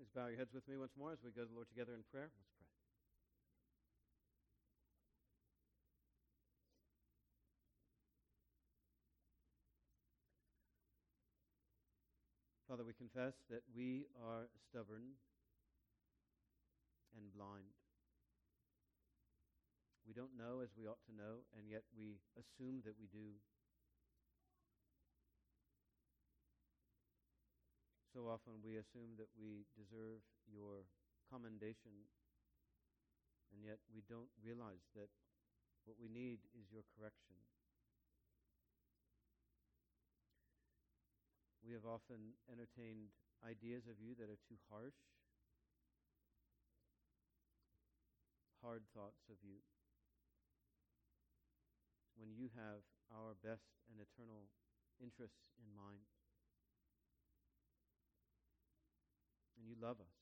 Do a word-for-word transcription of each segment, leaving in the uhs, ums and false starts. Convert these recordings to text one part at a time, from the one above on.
Please bow your heads with me once more as we go to the Lord together in prayer. Let's pray. Father, we confess that we are stubborn and blind. We don't know as we ought to know, and yet we assume that we do. So often we assume that we deserve your commendation, and yet we don't realize that what we need is your correction. We have often entertained ideas of you that are too harsh, hard thoughts of you, when you have our best and eternal interests in mind. And you love us.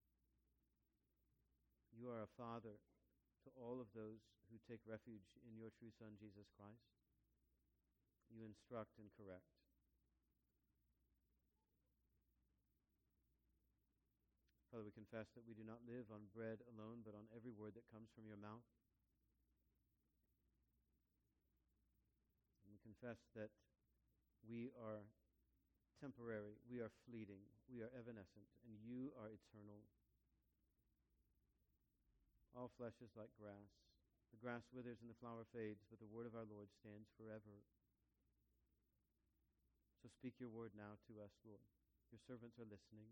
You are a father to all of those who take refuge in your true Son, Jesus Christ. You instruct and correct. Father, we confess that we do not live on bread alone, but on every word that comes from your mouth. And we confess that we are temporary, we are fleeting, we are evanescent, and you are eternal. All flesh is like grass. The grass withers and the flower fades, but the word of our Lord stands forever. So speak your word now to us, Lord. Your servants are listening.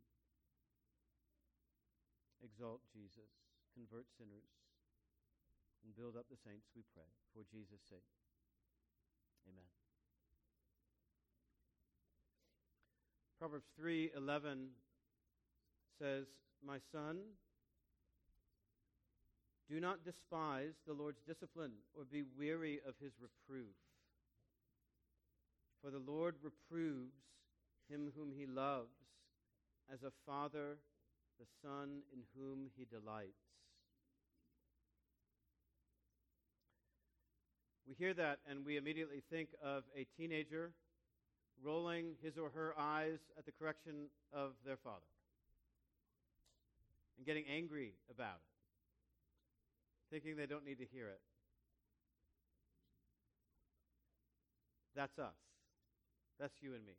Exalt Jesus, convert sinners, and build up the saints, we pray, for Jesus' sake. Amen. Proverbs three eleven says, "My son, do not despise the Lord's discipline or be weary of his reproof. For the Lord reproves him whom he loves, as a father the son in whom he delights." We hear that and we immediately think of a teenager rolling his or her eyes at the correction of their father and getting angry about it, thinking they don't need to hear it. That's us. That's you and me.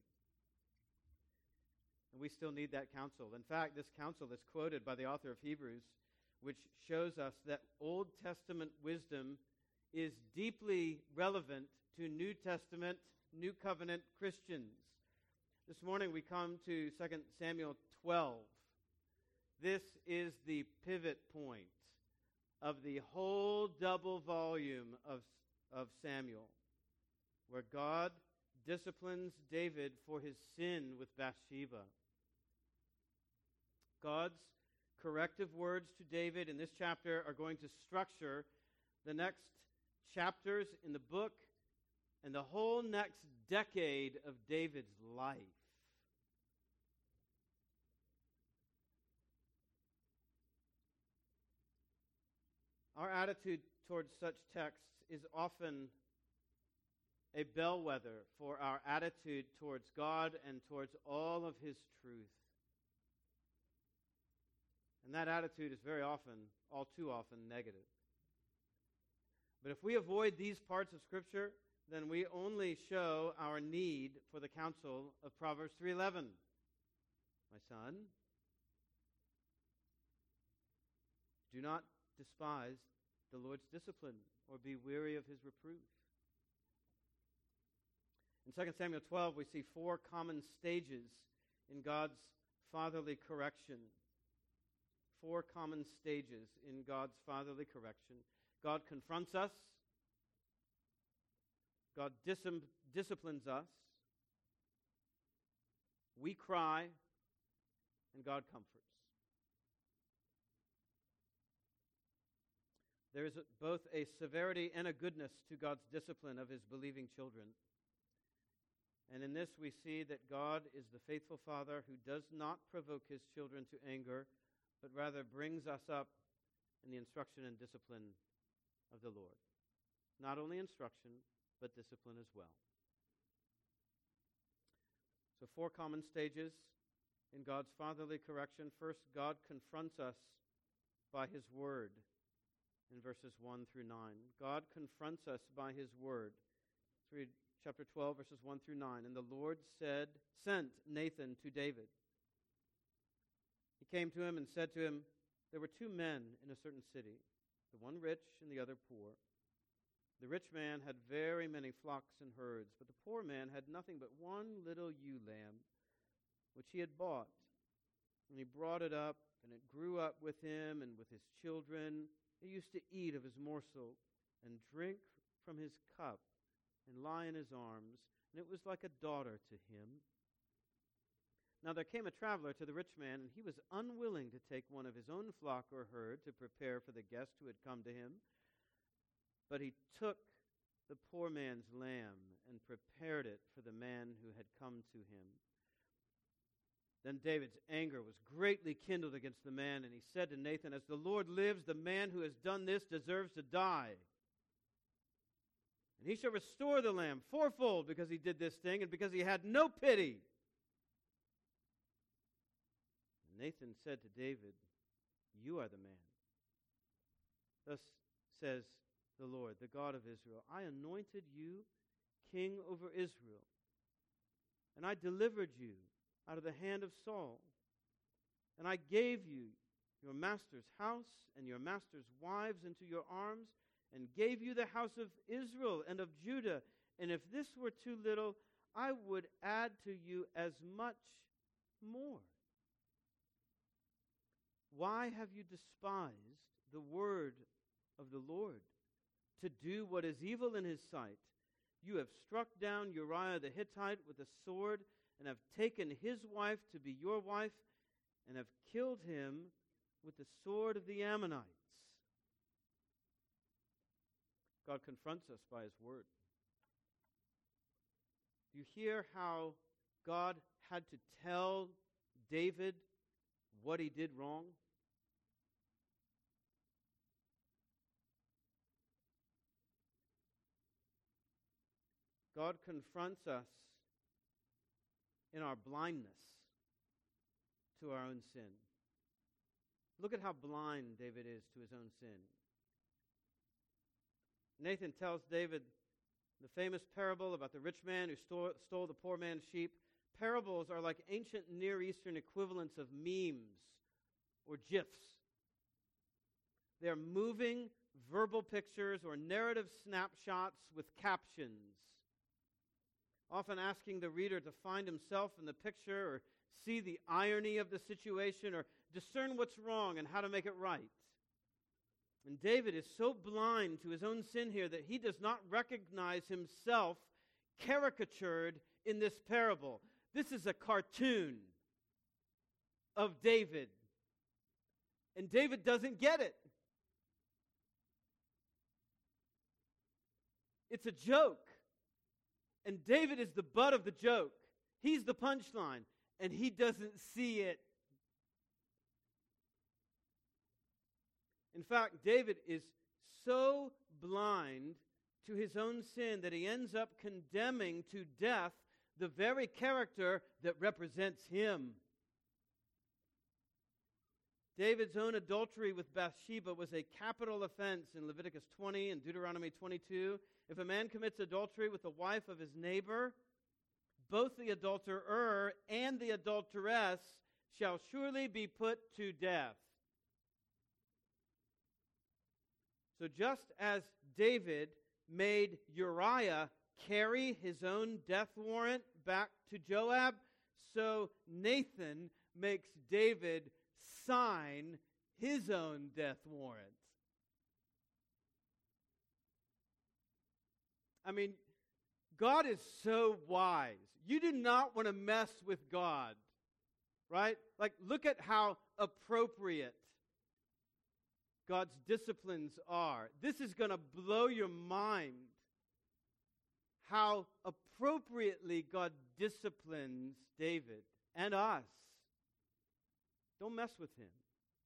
And we still need that counsel. In fact, this counsel is quoted by the author of Hebrews, which shows us that Old Testament wisdom is deeply relevant to New Testament, New Covenant Christians. This morning we come to Second Samuel twelve. This is the pivot point of the whole double volume of, of Samuel, where God disciplines David for his sin with Bathsheba. God's corrective words to David in this chapter are going to structure the next chapters in the book and the whole next decade of David's life. Our attitude towards such texts is often a bellwether for our attitude towards God and towards all of his truth. And that attitude is very often, all too often, negative. But if we avoid these parts of Scripture, then we only show our need for the counsel of Proverbs three eleven. My son, do not despise the Lord's discipline or be weary of his reproof. In Second Samuel twelve, we see four common stages in God's fatherly correction. Four common stages in God's fatherly correction. God confronts us. God dis- disciplines us. We cry, and God comforts. There is a, both a severity and a goodness to God's discipline of his believing children. And in this we see that God is the faithful Father who does not provoke his children to anger, but rather brings us up in the instruction and discipline of the Lord. Not only instruction, but discipline as well. So four common stages in God's fatherly correction. First, God confronts us by his word in verses one through nine. God confronts us by his word. Let's read chapter twelve, verses one through nine. And the Lord said, sent Nathan to David. He came to him and said to him, there were two men in a certain city, the one rich and the other poor. The rich man had very many flocks and herds, but the poor man had nothing but one little ewe lamb, which he had bought. And he brought it up, and it grew up with him and with his children. It used to eat of his morsel and drink from his cup and lie in his arms, and it was like a daughter to him. Now there came a traveler to the rich man, and he was unwilling to take one of his own flock or herd to prepare for the guest who had come to him. But he took the poor man's lamb and prepared it for the man who had come to him. Then David's anger was greatly kindled against the man, and he said to Nathan, as the Lord lives, the man who has done this deserves to die. And he shall restore the lamb fourfold because he did this thing and because he had no pity. And Nathan said to David, you are the man. Thus says the Lord, the God of Israel, I anointed you king over Israel, and I delivered you out of the hand of Saul. And I gave you your master's house and your master's wives into your arms, and gave you the house of Israel and of Judah. And if this were too little, I would add to you as much more. Why have you despised the word of the Lord to do what is evil in his sight? You have struck down Uriah the Hittite with a sword, and have taken his wife to be your wife, and have killed him with the sword of the Ammonites. God confronts us by his word. Do you hear how God had to tell David what he did wrong? God confronts us in our blindness to our own sin. Look at how blind David is to his own sin. Nathan tells David the famous parable about the rich man who stole, stole the poor man's sheep. Parables are like ancient Near Eastern equivalents of memes or GIFs. They're moving verbal pictures or narrative snapshots with captions, often asking the reader to find himself in the picture or see the irony of the situation or discern what's wrong and how to make it right. And David is so blind to his own sin here that he does not recognize himself caricatured in this parable. This is a cartoon of David. And David doesn't get it. It's a joke. And David is the butt of the joke. He's the punchline, and he doesn't see it. In fact, David is so blind to his own sin that he ends up condemning to death the very character that represents him. David's own adultery with Bathsheba was a capital offense in Leviticus twenty and Deuteronomy twenty-two. If a man commits adultery with the wife of his neighbor, both the adulterer and the adulteress shall surely be put to death. So just as David made Uriah carry his own death warrant back to Joab, so Nathan makes David sign his own death warrant. I mean, God is so wise. You do not want to mess with God, right? Like, look at how appropriate God's disciplines are. This is going to blow your mind, how appropriately God disciplines David and us. Don't mess with him.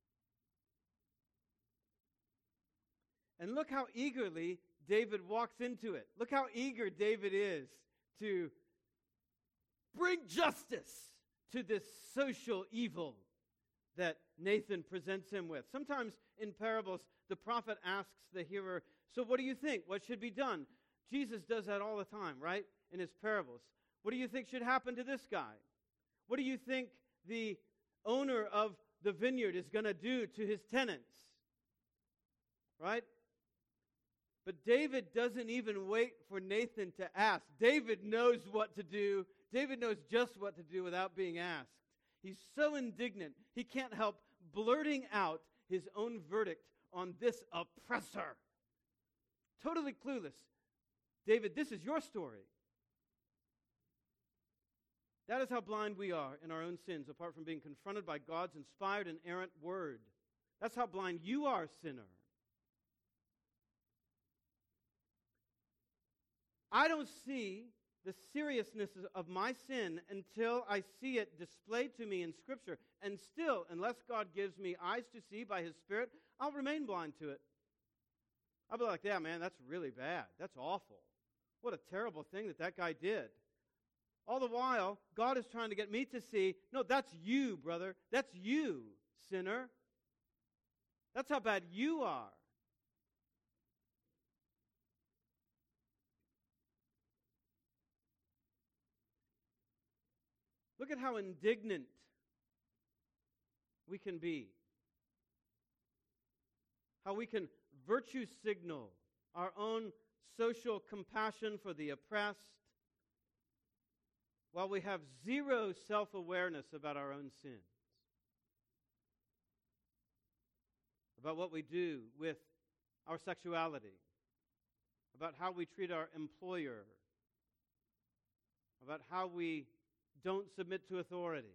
And look how eagerly David walks into it. Look how eager David is to bring justice, to this social evil that Nathan presents him with. Sometimes in parables, the prophet asks the hearer, so what do you think? What should be done? Jesus does that all the time, right? In his parables. What do you think should happen to this guy? What do you think the owner of the vineyard is going to do to his tenants? Right? But David doesn't even wait for Nathan to ask. David knows what to do. David knows just what to do without being asked. He's so indignant, he can't help blurting out his own verdict on this oppressor. Totally clueless. David, this is your story. That is how blind we are in our own sins, apart from being confronted by God's inspired and inerrant word. That's how blind you are, sinner. I don't see the seriousness of my sin until I see it displayed to me in Scripture. And still, unless God gives me eyes to see by His Spirit, I'll remain blind to it. I'll be like, yeah, man, that's really bad. That's awful. What a terrible thing that that guy did. All the while, God is trying to get me to see, no, that's you, brother. That's you, sinner. That's how bad you are. Look at how indignant we can be. How we can virtue signal our own social compassion for the oppressed, while we have zero self-awareness about our own sins, about what we do with our sexuality, about how we treat our employer, about how we don't submit to authority.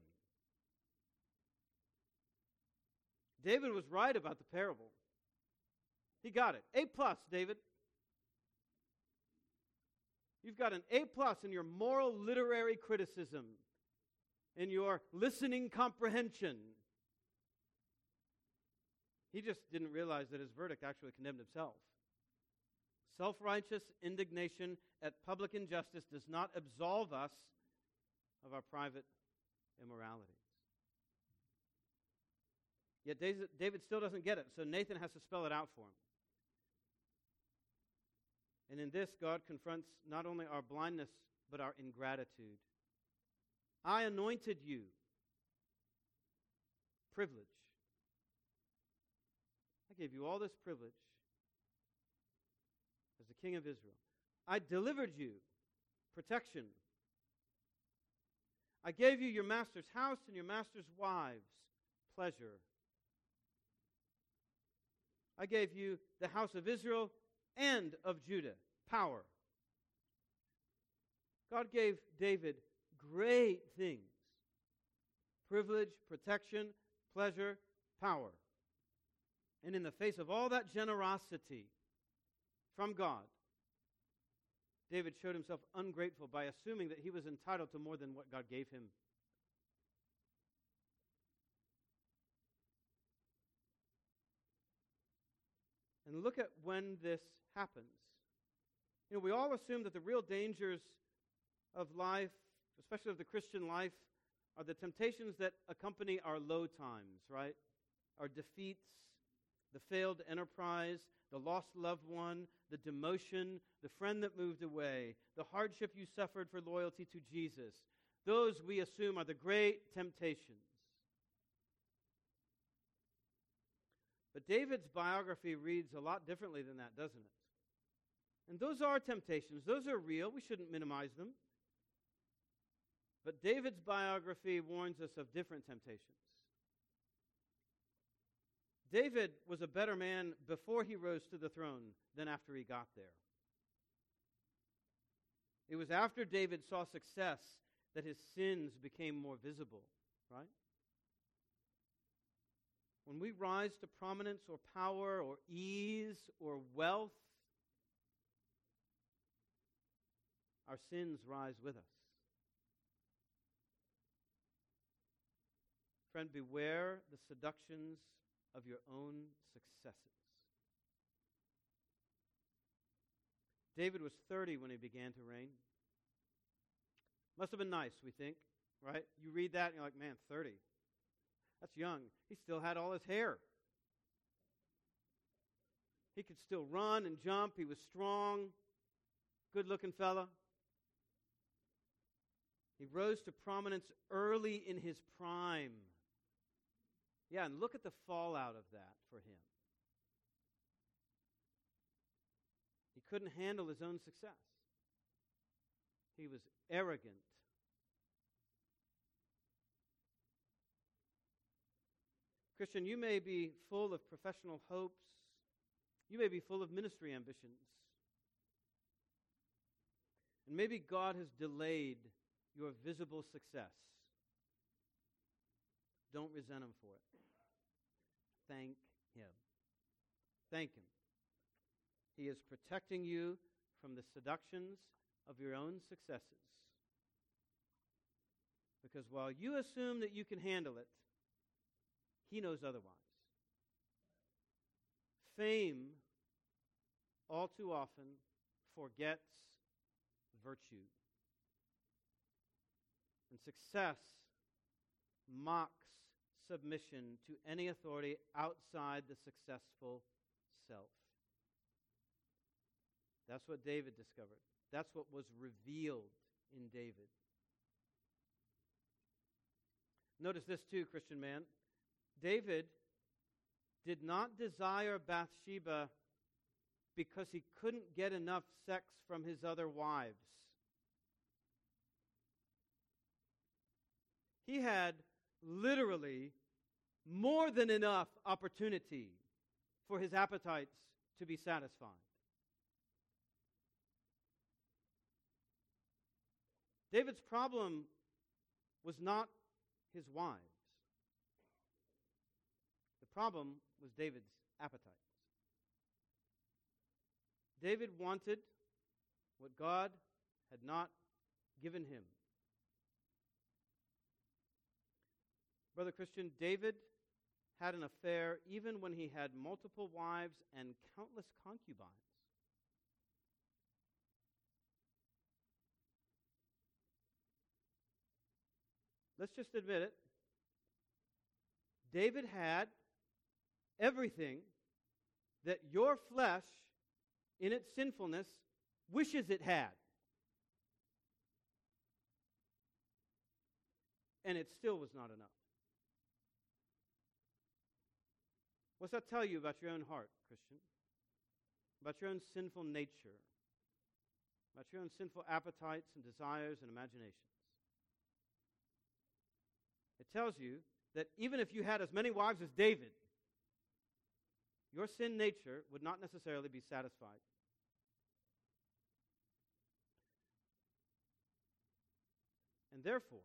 David was right about the parable. He got it. A plus, David. You've got an A plus in your moral literary criticism, in your listening comprehension. He just didn't realize that his verdict actually condemned himself. Self-righteous indignation at public injustice does not absolve us of our private immoralities. Yet David still doesn't get it, so Nathan has to spell it out for him. And in this, God confronts not only our blindness, but our ingratitude. I anointed you. Privilege. I gave you all this privilege as the king of Israel. I delivered you. Protection. I gave you your master's house and your master's wives. Pleasure. I gave you the house of Israel and of Judah. Power. God gave David great things. Privilege, protection, pleasure, power. And in the face of all that generosity from God, David showed himself ungrateful by assuming that he was entitled to more than what God gave him. And look at when this happens. You know, we all assume that the real dangers of life, especially of the Christian life, are the temptations that accompany our low times, right? Our defeats, the failed enterprise, the lost loved one, the demotion, the friend that moved away, the hardship you suffered for loyalty to Jesus. Those we assume are the great temptations. But David's biography reads a lot differently than that, doesn't it? And those are temptations. Those are real. We shouldn't minimize them. But David's biography warns us of different temptations. David was a better man before he rose to the throne than after he got there. It was after David saw success that his sins became more visible, right? When we rise to prominence or power or ease or wealth, our sins rise with us. Friend, beware the seductions of your own successes. David was thirty when he began to reign. Must have been nice, we think, right? You read that and you're like, man, thirty. That's young. He still had all his hair. He could still run and jump. He was strong, good-looking fella. He rose to prominence early in his prime. Yeah, and look at the fallout of that for him. He couldn't handle his own success. He was arrogant. Christian, you may be full of professional hopes. You may be full of ministry ambitions. And maybe God has delayed your visible success. Don't resent him for it. Thank him. Thank him. He is protecting you from the seductions of your own successes. Because while you assume that you can handle it, he knows otherwise. Fame, all too often, forgets virtue. And success mocks submission to any authority outside the successful self. That's what David discovered. That's what was revealed in David. Notice this too, Christian man. David did not desire Bathsheba because he couldn't get enough sex from his other wives. He had literally more than enough opportunity for his appetites to be satisfied. David's problem was not his wives. The problem was David's appetites. David wanted what God had not given him. Brother Christian, David had an affair even when he had multiple wives and countless concubines. Let's just admit it. David had everything that your flesh, in its sinfulness, wishes it had. And it still was not enough. What's that tell you about your own heart, Christian? About your own sinful nature? About your own sinful appetites and desires and imaginations? It tells you that even if you had as many wives as David, your sin nature would not necessarily be satisfied. And therefore,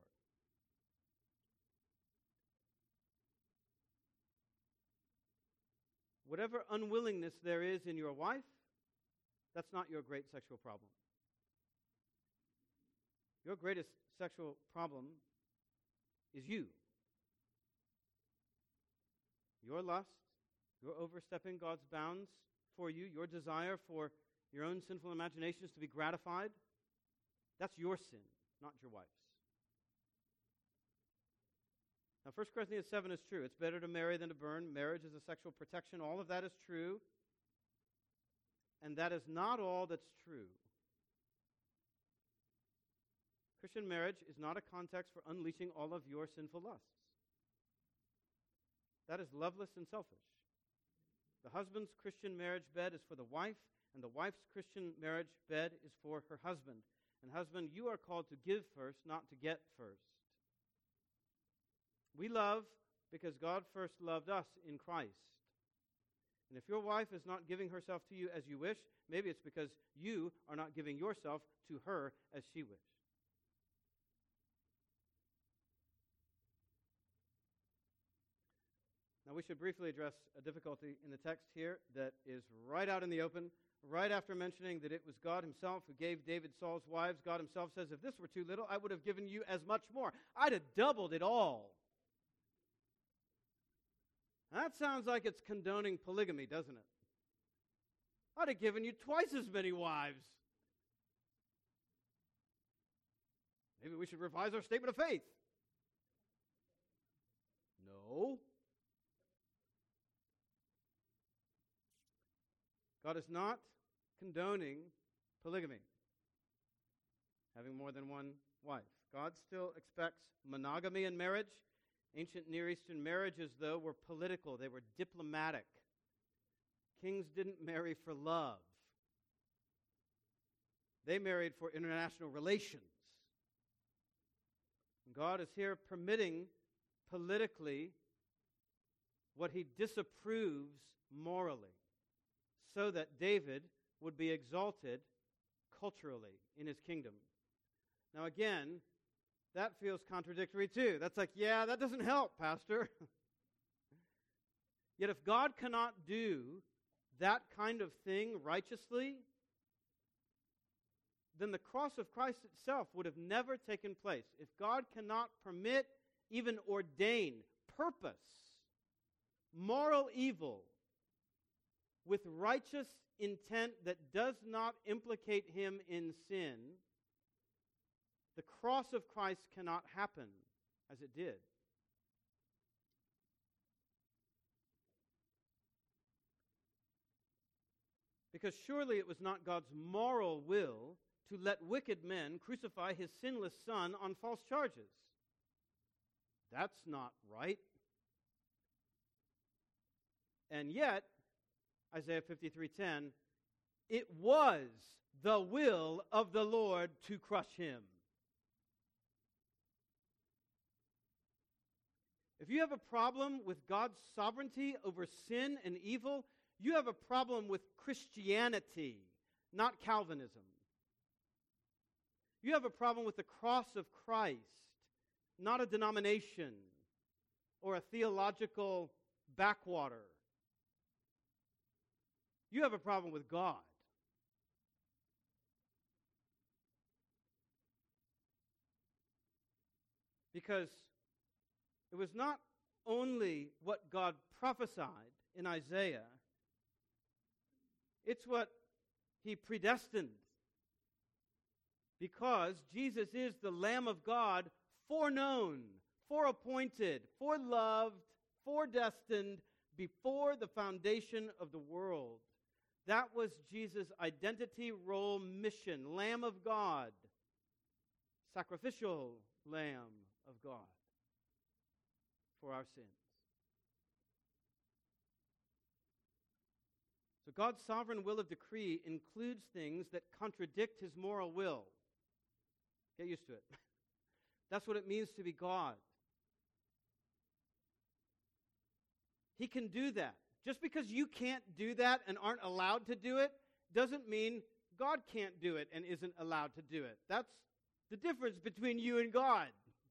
whatever unwillingness there is in your wife, that's not your great sexual problem. Your greatest sexual problem is you. Your lust, your overstepping God's bounds for you, your desire for your own sinful imaginations to be gratified, that's your sin, not your wife's. Now, First Corinthians seven is true. It's better to marry than to burn. Marriage is a sexual protection. All of that is true. And that is not all that's true. Christian marriage is not a context for unleashing all of your sinful lusts. That is loveless and selfish. The husband's Christian marriage bed is for the wife, and the wife's Christian marriage bed is for her husband. And husband, you are called to give first, not to get first. We love because God first loved us in Christ. And if your wife is not giving herself to you as you wish, maybe it's because you are not giving yourself to her as she wished. Now, we should briefly address a difficulty in the text here that is right out in the open. Right after mentioning that it was God himself who gave David Saul's wives, God himself says, if this were too little, I would have given you as much more. I'd have doubled it all. That sounds like it's condoning polygamy, doesn't it? I'd have given you twice as many wives. Maybe we should revise our statement of faith. God is not condoning polygamy, having more than one wife. God still expects monogamy in marriage. Ancient Near Eastern marriages, though, were political. They were diplomatic. Kings didn't marry for love. They married for international relations. And God is here permitting politically what he disapproves morally, so that David would be exalted culturally in his kingdom. Now again, that feels contradictory too. That's like, yeah, that doesn't help, Pastor. Yet if God cannot do that kind of thing righteously, then the cross of Christ itself would have never taken place. If God cannot permit, even ordain, purpose, moral evil with righteous intent that does not implicate him in sin, the cross of Christ cannot happen as it did. Because surely it was not God's moral will to let wicked men crucify his sinless Son on false charges. That's not right. And yet, Isaiah fifty-three ten, it was the will of the Lord to crush him. If you have a problem with God's sovereignty over sin and evil, you have a problem with Christianity, not Calvinism. You have a problem with the cross of Christ, not a denomination or a theological backwater. You have a problem with God. Because it was not only what God prophesied in Isaiah, it's what he predestined. Because Jesus is the Lamb of God, foreknown, foreappointed, foreloved, foredestined, before the foundation of the world. That was Jesus' identity, role, mission. Lamb of God. Sacrificial Lamb of God for our sins. So God's sovereign will of decree includes things that contradict his moral will. Get used to it. That's what it means to be God. He can do that. Just because you can't do that and aren't allowed to do it doesn't mean God can't do it and isn't allowed to do it. That's the difference between you and God.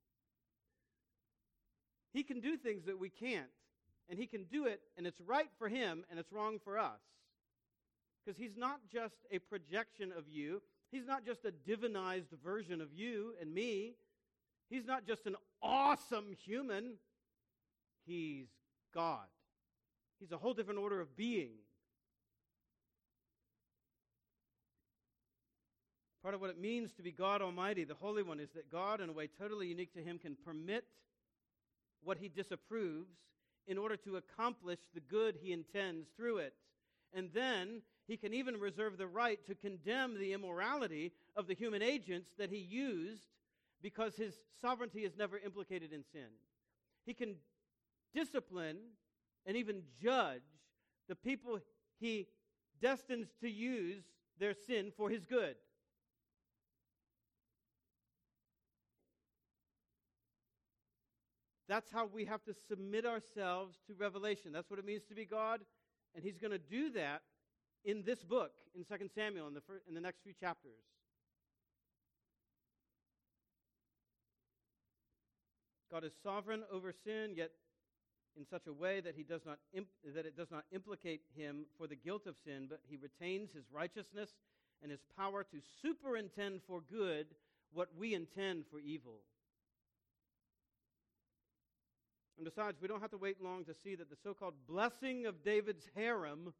He can do things that we can't, and he can do it, and it's right for him, and it's wrong for us. Because he's not just a projection of you. He's not just a divinized version of you and me. He's not just an awesome human. He's God. He's a whole different order of being. Part of what it means to be God Almighty, the Holy One, is that God, in a way totally unique to him, can permit what he disapproves in order to accomplish the good he intends through it. And then he can even reserve the right to condemn the immorality of the human agents that he used, because his sovereignty is never implicated in sin. He can discipline and even judge the people he destines to use their sin for his good. That's how we have to submit ourselves to revelation. That's what it means to be God, and he's going to do that in this book, in Second Samuel, in the, first, in the next few chapters. God is sovereign over sin, yet in such a way that he does not imp- that it does not implicate him for the guilt of sin, but he retains his righteousness and his power to superintend for good what we intend for evil. And besides, we don't have to wait long to see that the so-called blessing of David's harem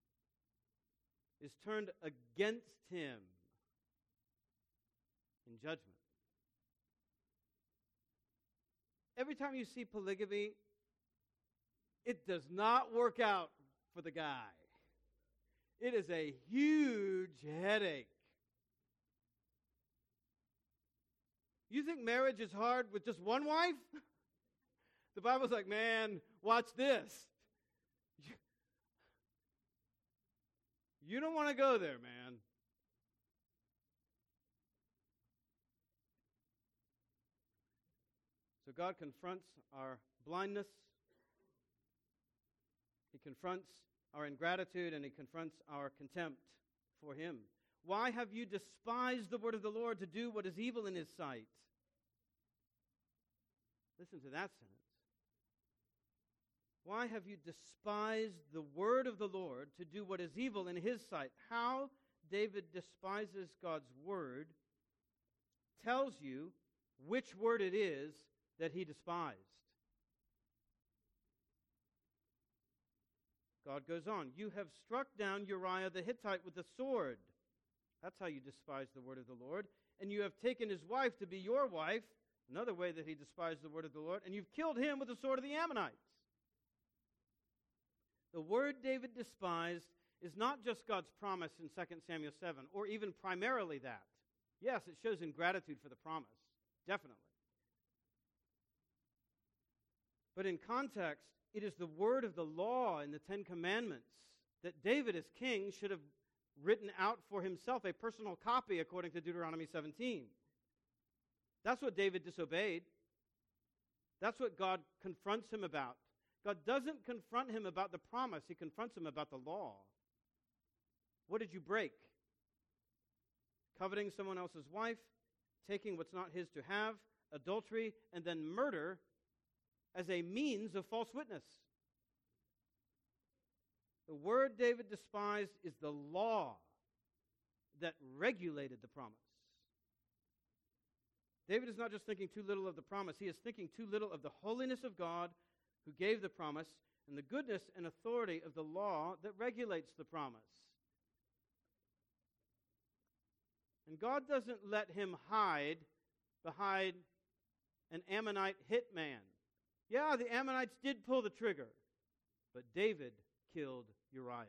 is turned against him in judgment. Every time you see polygamy, it does not work out for the guy. It is a huge headache. You think marriage is hard with just one wife? The Bible's like, man, watch this. You don't want to go there, man. So God confronts our blindness. He confronts our ingratitude, and He confronts our contempt for Him. Why have you despised the word of the Lord to do what is evil in His sight? Listen to that sentence. Why have you despised the word of the Lord to do what is evil in His sight? How David despises God's word tells you which word it is that he despised. God goes on, you have struck down Uriah the Hittite with the sword. That's how you despise the word of the Lord. And you have taken his wife to be your wife, another way that he despised the word of the Lord, and you've killed him with the sword of the Ammonites. The word David despised is not just God's promise in Second Samuel seven, or even primarily that. Yes, it shows ingratitude for the promise, definitely. But in context, it is the word of the law in the Ten Commandments that David, as king, should have written out for himself a personal copy according to Deuteronomy seventeen. That's what David disobeyed. That's what God confronts him about. God doesn't confront him about the promise. He confronts him about the law. What did you break? Coveting someone else's wife, taking what's not his to have, adultery, and then murder as a means of false witness. The word David despised is the law that regulated the promise. David is not just thinking too little of the promise, he is thinking too little of the holiness of God who gave the promise and the goodness and authority of the law that regulates the promise. And God doesn't let him hide behind an Ammonite hitman. Yeah, the Ammonites did pull the trigger, but David killed Uriah.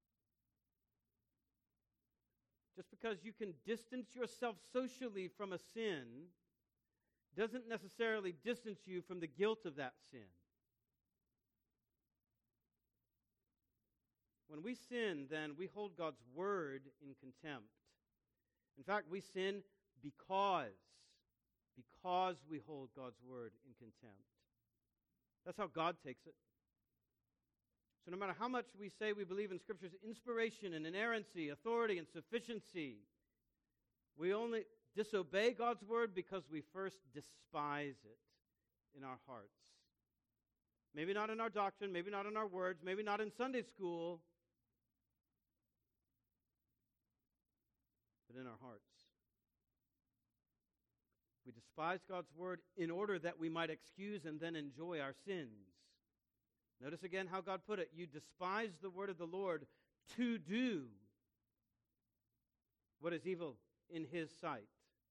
Just because you can distance yourself socially from a sin doesn't necessarily distance you from the guilt of that sin. When we sin, then we hold God's word in contempt. In fact, we sin because, because we hold God's word in contempt. That's how God takes it. So no matter how much we say we believe in Scripture's inspiration and inerrancy, authority and sufficiency, we only disobey God's word because we first despise it in our hearts. Maybe not in our doctrine, maybe not in our words, maybe not in Sunday school, but in our hearts. We despise God's word in order that we might excuse and then enjoy our sins. Notice again how God put it. You despise the word of the Lord to do what is evil in His sight.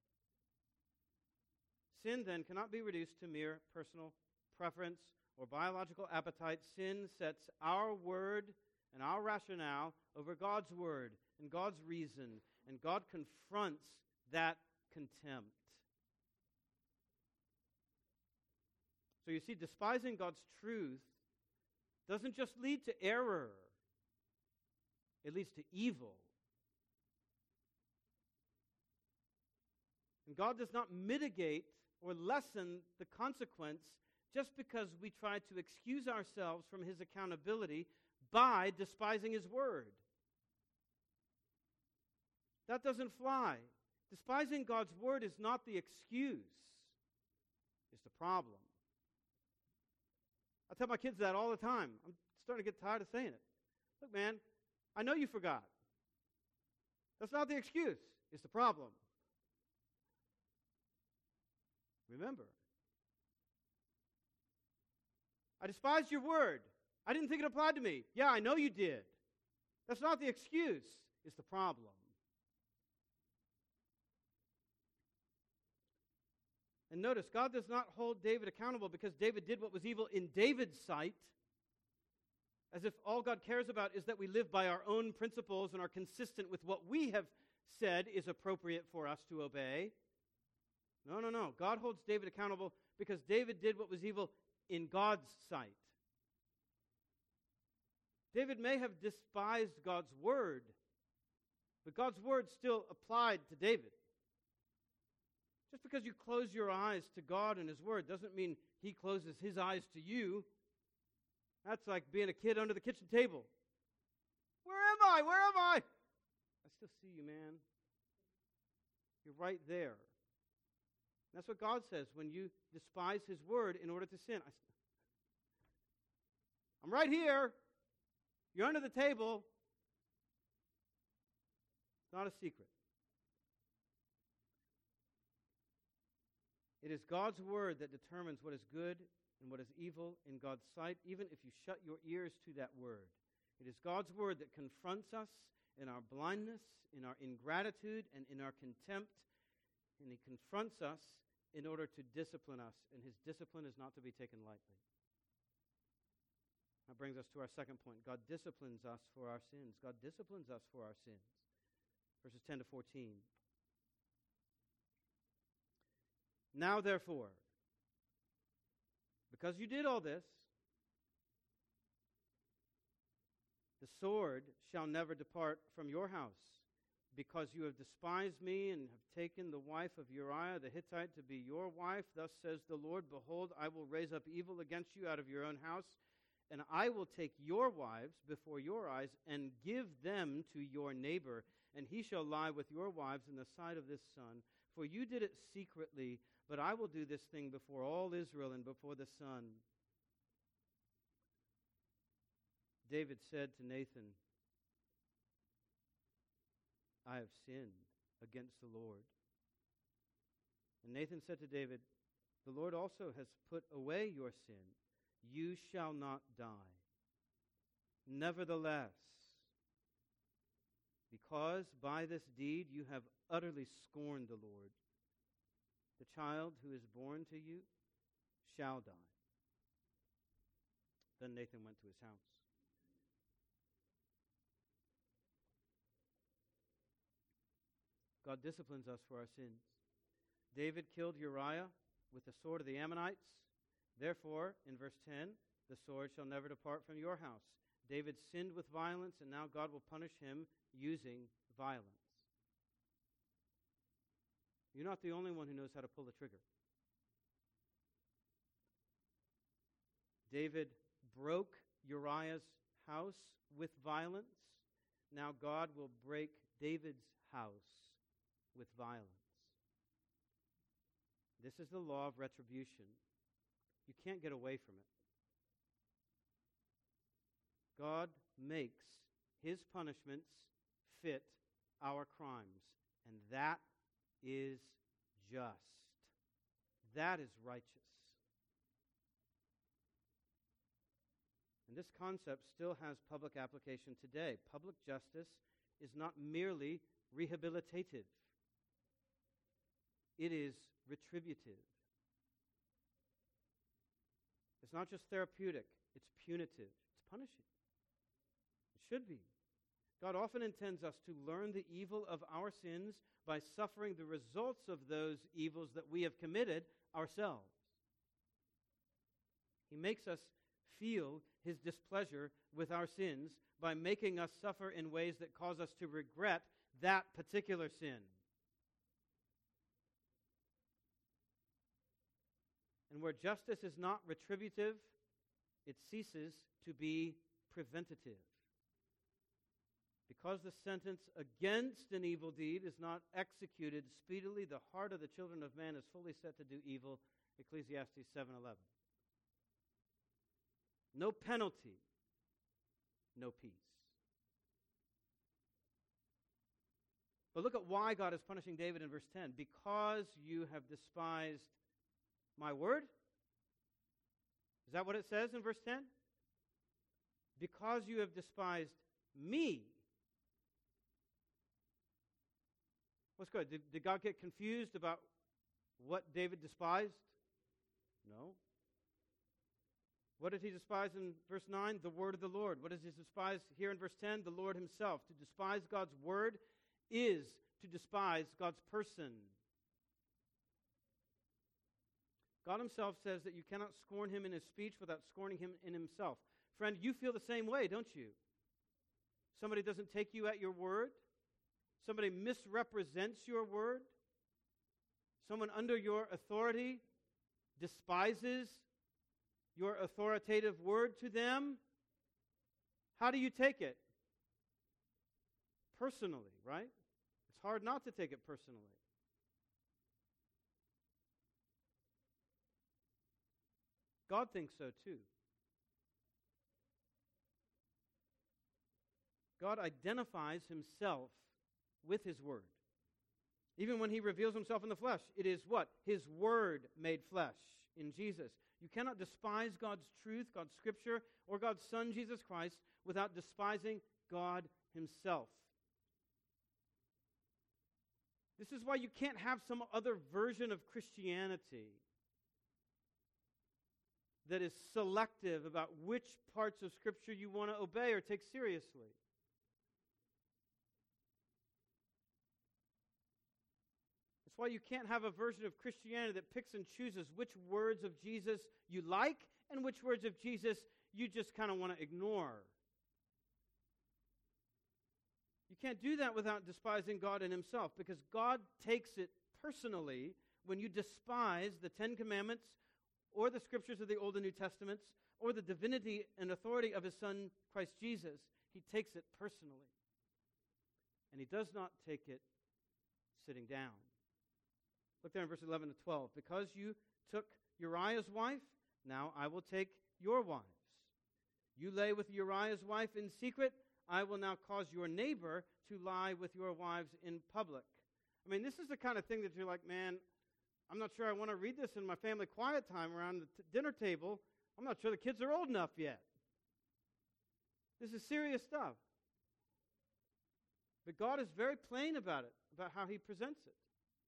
Sin, then, cannot be reduced to mere personal preference or biological appetite. Sin sets our word and our rationale over God's word and God's reason, and God confronts that contempt. So you see, despising God's truth doesn't just lead to error. It leads to evil. And God does not mitigate or lessen the consequence just because we try to excuse ourselves from His accountability by despising His word. That doesn't fly. Despising God's word is not the excuse. It's the problem. I tell my kids that all the time. I'm starting to get tired of saying it. Look, man, I know you forgot. That's not the excuse. It's the problem. Remember. I despised your word. I didn't think it applied to me. Yeah, I know you did. That's not the excuse. It's the problem. And notice, God does not hold David accountable because David did what was evil in David's sight, As if all God cares about is that we live by our own principles and are consistent with what we have said is appropriate for us to obey. No, no, no. God holds David accountable because David did what was evil in God's sight. David may have despised God's word, but God's word still applied to David. Just because you close your eyes to God and his word doesn't mean he closes his eyes to you. That's like being a kid under the kitchen table. Where am I? Where am I? I still see you, man. You're right there. That's what God says when you despise his word in order to sin. I, I'm right here. You're under the table. It's not a secret. It is God's word that determines what is good and what is evil in God's sight, even if you shut your ears to that word. It is God's word that confronts us in our blindness, in our ingratitude, and in our contempt. And he confronts us in order to discipline us, and his discipline is not to be taken lightly. That brings us to our second point. God disciplines us for our sins. God disciplines us for our sins. Verses ten to fourteen. Now, therefore, because you did all this, the sword shall never depart from your house, because you have despised me and have taken the wife of Uriah the Hittite to be your wife. Thus says the Lord, behold, I will raise up evil against you out of your own house, and I will take your wives before your eyes and give them to your neighbor, and he shall lie with your wives in the sight of this sun. For you did it secretly, but I will do this thing before all Israel and before the sun. David said to Nathan, I have sinned against the Lord. And Nathan said to David, the Lord also has put away your sin. You shall not die. Nevertheless, because by this deed you have utterly scorned the Lord, the child who is born to you shall die. Then Nathan went to his house. God disciplines us for our sins. David killed Uriah with the sword of the Ammonites. Therefore, in verse ten, the sword shall never depart from your house. David sinned with violence, and now God will punish him using violence. You're not the only one who knows how to pull the trigger. David broke Uriah's house with violence. Now God will break David's house with violence. This is the law of retribution. You can't get away from it. God makes his punishments fit our crimes, and that is just. That is righteous. And this concept still has public application today. Public justice is not merely rehabilitative. It is retributive. It's not just therapeutic, it's punitive. It's punishing. It should be. God often intends us to learn the evil of our sins by suffering the results of those evils that we have committed ourselves. He makes us feel his displeasure with our sins by making us suffer in ways that cause us to regret that particular sin. And where justice is not retributive, it ceases to be preventative. Because the sentence against an evil deed is not executed speedily, the heart of the children of man is fully set to do evil. Ecclesiastes seven eleven. No penalty, no peace. But look at why God is punishing David in verse ten. Because you have despised my word? Is that what it says in verse ten? Because you have despised me. What's good? Did, did God get confused about what David despised? No. What did he despise in verse nine? The word of the Lord. What does he despise here in verse ten? The Lord himself. To despise God's word is to despise God's person. God himself says that you cannot scorn him in his speech without scorning him in himself. Friend, you feel the same way, don't you? Somebody doesn't take you at your word. Somebody misrepresents your word. Someone under your authority despises your authoritative word to them. How do you take it? Personally, right? It's hard not to take it personally. God thinks so too. God identifies himself with his word. Even when he reveals himself in the flesh, it is what? His word made flesh in Jesus. You cannot despise God's truth, God's scripture, or God's Son, Jesus Christ, without despising God himself. This is why you can't have some other version of Christianity that is selective about which parts of Scripture you want to obey or take seriously. That's why you can't have a version of Christianity that picks and chooses which words of Jesus you like and which words of Jesus you just kind of want to ignore. You can't do that without despising God and himself, because God takes it personally when you despise the Ten Commandments or the scriptures of the Old and New Testaments or the divinity and authority of his Son, Christ Jesus. He takes it personally. And he does not take it sitting down. Look there in verse eleven to twelve. Because you took Uriah's wife, now I will take your wives. You lay with Uriah's wife in secret, I will now cause your neighbor to lie with your wives in public. I mean, this is the kind of thing that you're like, man, I'm not sure I want to read this in my family quiet time around the t- dinner table. I'm not sure the kids are old enough yet. This is serious stuff. But God is very plain about it, about how he presents it.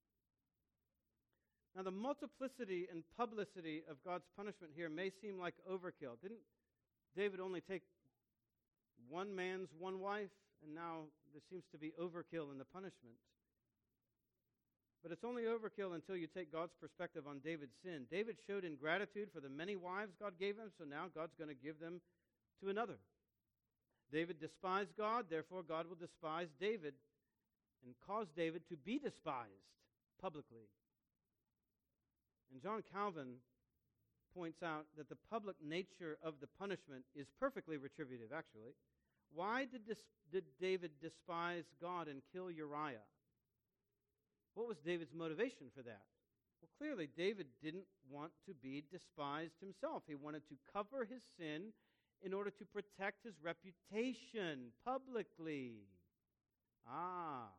Now, the multiplicity and publicity of God's punishment here may seem like overkill. Didn't David only take one man's one wife? And now there seems to be overkill in the punishment. But it's only overkill until you take God's perspective on David's sin. David showed ingratitude for the many wives God gave him, so now God's going to give them to another. David despised God, therefore God will despise David and cause David to be despised publicly. And John Calvin points out that the public nature of the punishment is perfectly retributive, actually. Why did, dis- did David despise God and kill Uriah? What was David's motivation for that? Well, clearly, David didn't want to be despised himself. He wanted to cover his sin in order to protect his reputation publicly. Ah.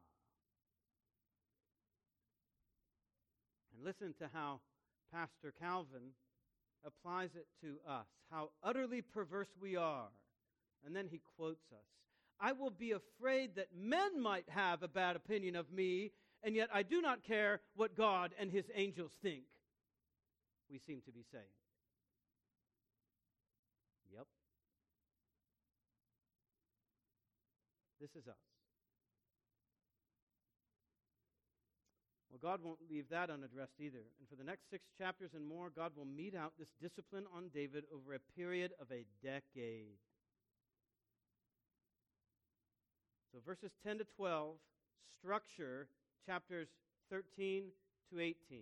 And listen to how Pastor Calvin applies it to us, how utterly perverse we are. And then he quotes us. I will be afraid that men might have a bad opinion of me, and yet I do not care what God and his angels think, we seem to be saying. Yep. This is us. Well, God won't leave that unaddressed either. And for the next six chapters and more, God will mete out this discipline on David over a period of a decade. So verses ten to twelve structure chapters thirteen to eighteen.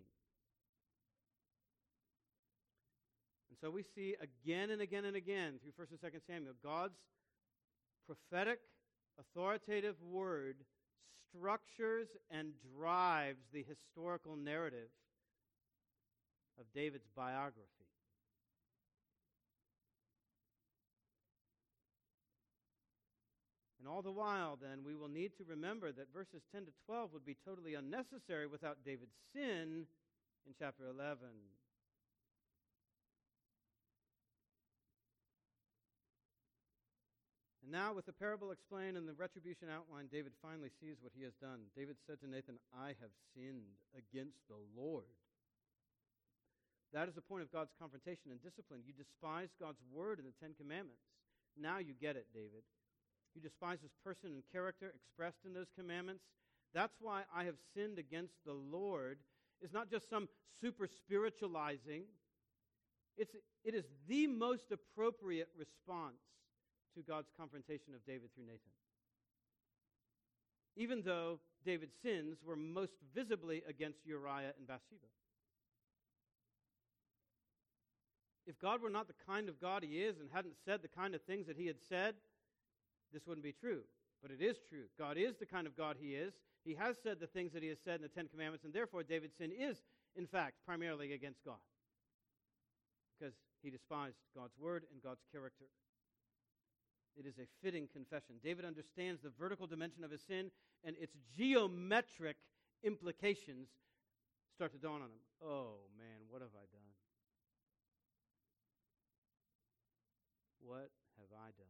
And so we see again and again and again through First and Second Samuel, God's prophetic, authoritative word structures and drives the historical narrative of David's biography. And all the while, then, we will need to remember that verses ten to twelve would be totally unnecessary without David's sin in chapter eleven. And now, with the parable explained and the retribution outlined, David finally sees what he has done. David said to Nathan, I have sinned against the Lord. That is the point of God's confrontation and discipline. You despise God's word in the Ten Commandments. Now you get it, David. You despise his person and character expressed in those commandments. That's why I have sinned against the Lord. It's not just some super spiritualizing. It's, it is the most appropriate response to God's confrontation of David through Nathan. Even though David's sins were most visibly against Uriah and Bathsheba. If God were not the kind of God he is and hadn't said the kind of things that he had said, this wouldn't be true. But it is true. God is the kind of God he is. He has said the things that he has said in the Ten Commandments, and therefore David's sin is, in fact, primarily against God. Because he despised God's word and God's character. It is a fitting confession. David understands the vertical dimension of his sin, and its geometric implications start to dawn on him. Oh, man, what have I done? What have I done?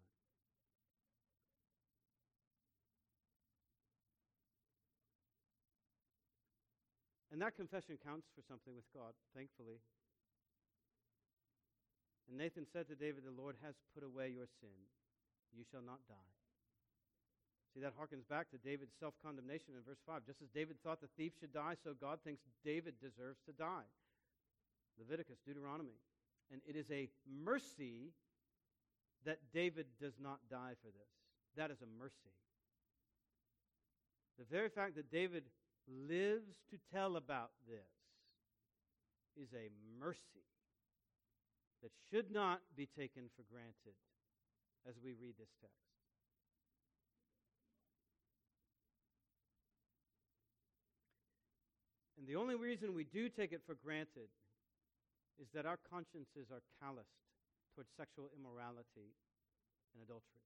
And that confession counts for something with God, thankfully. And Nathan said to David, the Lord has put away your sin. You shall not die. See, that harkens back to David's self-condemnation in verse five. Just as David thought the thief should die, so God thinks David deserves to die. Leviticus, Deuteronomy. And it is a mercy that David does not die for this. That is a mercy. The very fact that David lives to tell about this is a mercy that should not be taken for granted as we read this text. And the only reason we do take it for granted is that our consciences are calloused towards sexual immorality and adultery.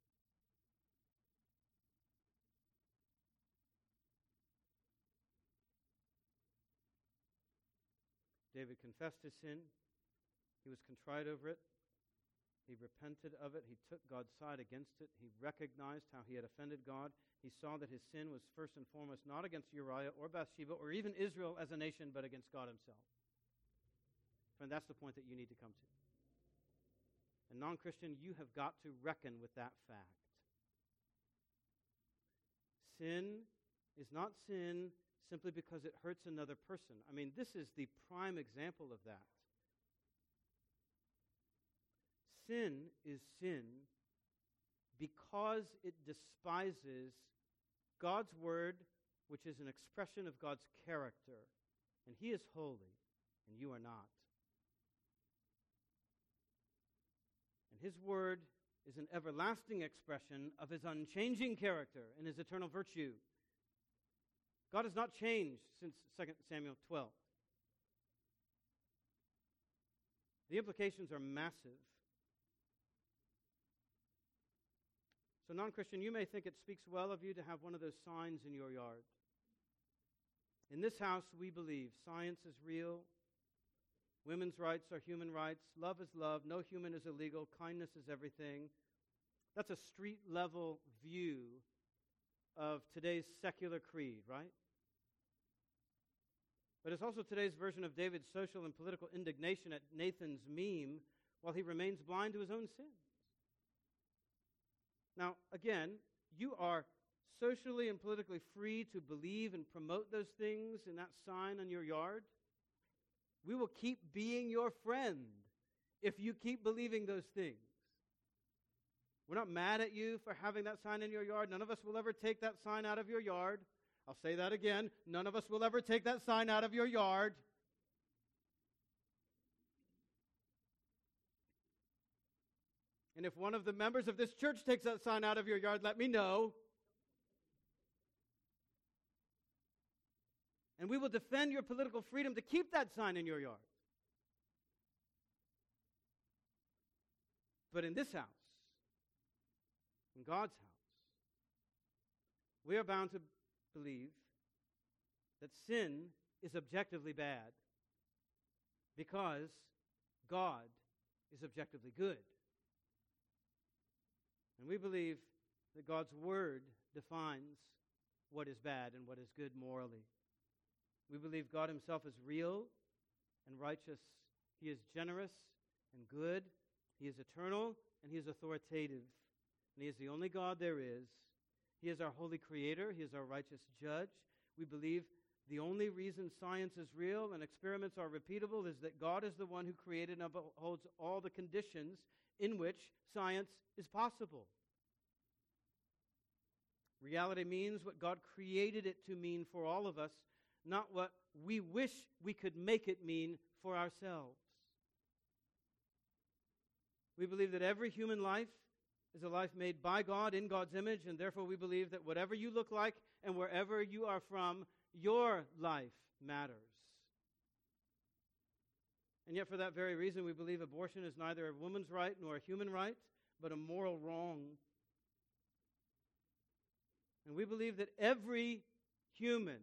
David confessed his sin. He was contrite over it. He repented of it. He took God's side against it. He recognized how he had offended God. He saw that his sin was first and foremost not against Uriah or Bathsheba or even Israel as a nation, but against God himself. Friend, that's the point that you need to come to. And non-Christian, you have got to reckon with that fact. Sin is not sin simply because it hurts another person. I mean, this is the prime example of that. Sin is sin because it despises God's word, which is an expression of God's character. And he is holy, and you are not. And his word is an everlasting expression of his unchanging character and his eternal virtue. God has not changed since Second Samuel twelve. The implications are massive. So, non-Christian, you may think it speaks well of you to have one of those signs in your yard. In this house, we believe science is real, women's rights are human rights, love is love, no human is illegal, kindness is everything. That's a street-level view of today's secular creed, right? But it's also today's version of David's social and political indignation at Nathan's meme while he remains blind to his own sins. Now, again, you are socially and politically free to believe and promote those things in that sign on your yard. We will keep being your friend if you keep believing those things. We're not mad at you for having that sign in your yard. None of us will ever take that sign out of your yard. I'll say that again. None of us will ever take that sign out of your yard. And if one of the members of this church takes that sign out of your yard, let me know. And we will defend your political freedom to keep that sign in your yard. But in this house, in God's house, we are bound to believe that sin is objectively bad because God is objectively good. And we believe that God's word defines what is bad and what is good morally. We believe God himself is real and righteous He is generous and good. He is eternal, and He is authoritative. And He is the only God there is. He is our holy creator. He is our righteous judge. We believe the only reason science is real and experiments are repeatable is that God is the one who created and upholds all the conditions in which science is possible. Reality means what God created it to mean for all of us, not what we wish we could make it mean for ourselves. We believe that every human life is a life made by God in God's image, and therefore we believe that whatever you look like and wherever you are from, your life matters. And yet for that very reason, we believe abortion is neither a woman's right nor a human right, but a moral wrong. And we believe that every human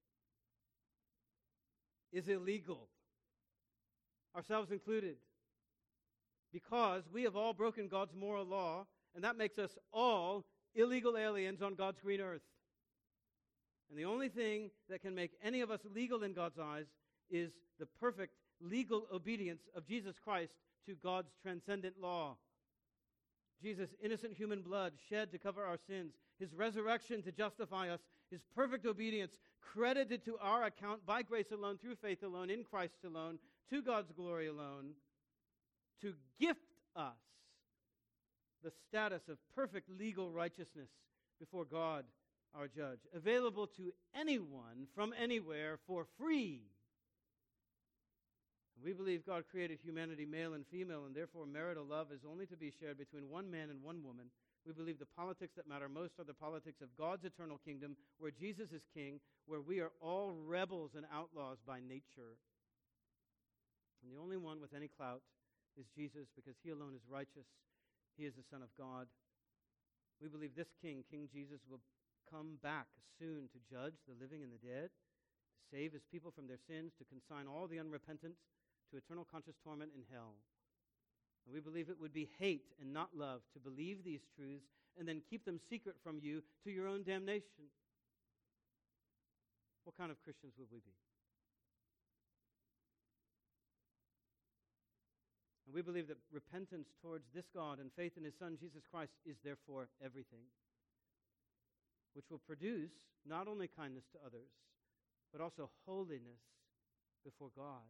is illegal, ourselves included, because we have all broken God's moral law, and that makes us all illegal aliens on God's green earth. And the only thing that can make any of us legal in God's eyes is the perfect legal obedience of Jesus Christ to God's transcendent law. Jesus' innocent human blood shed to cover our sins, His resurrection to justify us, His perfect obedience credited to our account by grace alone, through faith alone, in Christ alone, to God's glory alone, to gift us the status of perfect legal righteousness before God, our judge, available to anyone from anywhere for free. We believe God created humanity male and female, and therefore marital love is only to be shared between one man and one woman. We believe the politics that matter most are the politics of God's eternal kingdom, where Jesus is king, where we are all rebels and outlaws by nature. And the only one with any clout is Jesus, because He alone is righteous. He is the Son of God. We believe this king, King Jesus, will come back soon to judge the living and the dead, to save His people from their sins, to consign all the unrepentant to eternal conscious torment in hell. And we believe it would be hate and not love to believe these truths and then keep them secret from you to your own damnation. What kind of Christians would we be? And we believe that repentance towards this God and faith in His Son, Jesus Christ, is therefore everything, which will produce not only kindness to others, but also holiness before God.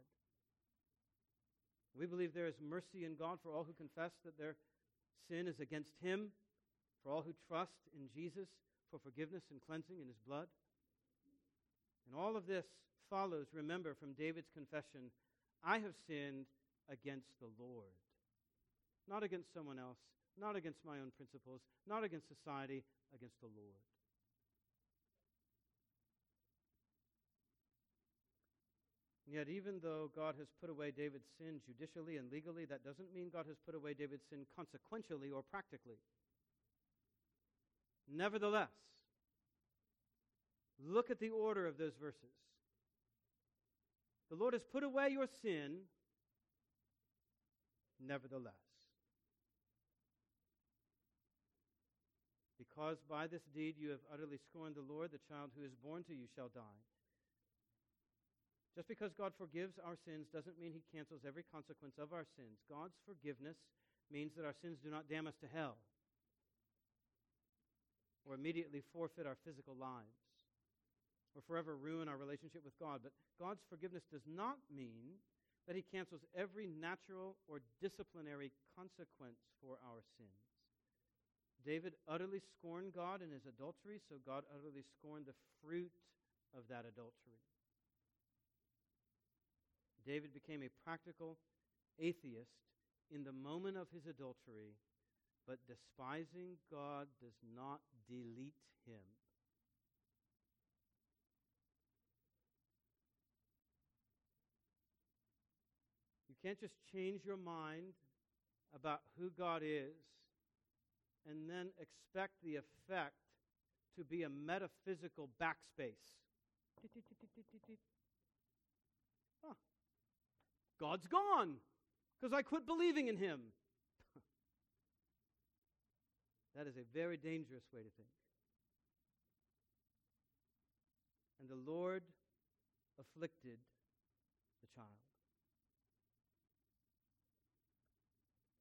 We believe there is mercy in God for all who confess that their sin is against Him, for all who trust in Jesus for forgiveness and cleansing in His blood. And all of this follows, remember, from David's confession, I have sinned against the Lord. Not against someone else, not against my own principles, not against society, against the Lord. And yet, even though God has put away David's sin judicially and legally, that doesn't mean God has put away David's sin consequentially or practically. Nevertheless, look at the order of those verses. The Lord has put away your sin, nevertheless. Because by this deed you have utterly scorned the Lord, the child who is born to you shall die. Just because God forgives our sins doesn't mean He cancels every consequence of our sins. God's forgiveness means that our sins do not damn us to hell or immediately forfeit our physical lives or forever ruin our relationship with God. But God's forgiveness does not mean that He cancels every natural or disciplinary consequence for our sins. David utterly scorned God in his adultery, so God utterly scorned the fruit of that adultery. David became a practical atheist in the moment of his adultery, but despising God does not delete him. You can't just change your mind about who God is and then expect the effect to be a metaphysical backspace. Huh. God's gone because I quit believing in Him. That is a very dangerous way to think. And the Lord afflicted the child.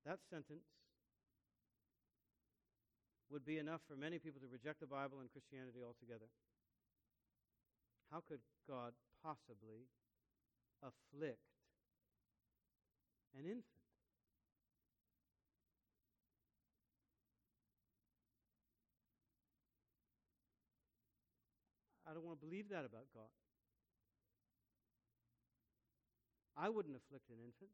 That sentence would be enough for many people to reject the Bible and Christianity altogether. How could God possibly afflict an infant? I don't want to believe that about God. I wouldn't afflict an infant.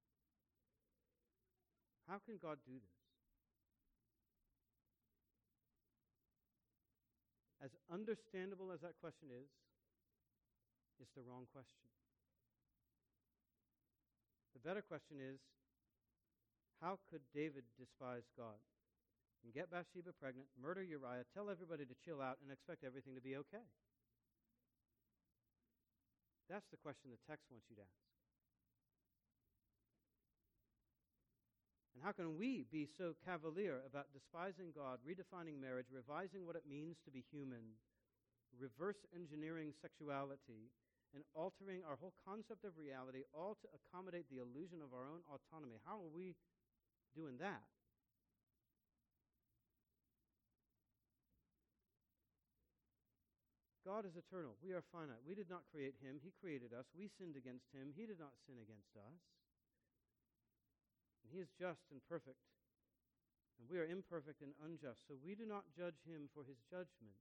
How can God do this? As understandable as that question is, it's the wrong question. The better question is, how could David despise God and get Bathsheba pregnant, murder Uriah, tell everybody to chill out, and expect everything to be okay? That's the question the text wants you to ask. And how can we be so cavalier about despising God, redefining marriage, revising what it means to be human, reverse engineering sexuality, and altering our whole concept of reality, all to accommodate the illusion of our own autonomy? How are we doing that? God is eternal. We are finite. We did not create him. He created us. We sinned against him. He did not sin against us. And he is just and perfect. And we are imperfect and unjust. So we do not judge him for his judgments.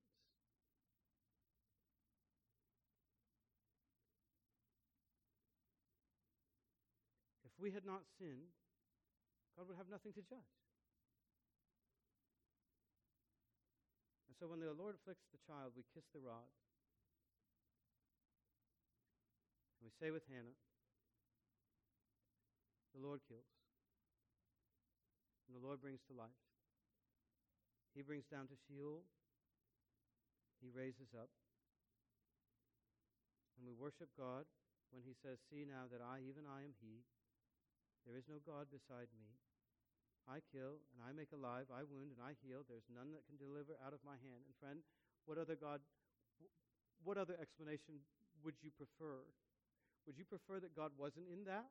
If we had not sinned, God would have nothing to judge. And so when the Lord afflicts the child, we kiss the rod. And we say with Hannah, the Lord kills. And the Lord brings to life. He brings down to Sheol. He raises up. And we worship God when he says, see now that I, even I, am he. There is no God beside me. I kill, and I make alive. I wound, and I heal. There's none that can deliver out of my hand. And friend, what other God, what other explanation would you prefer? Would you prefer that God wasn't in that?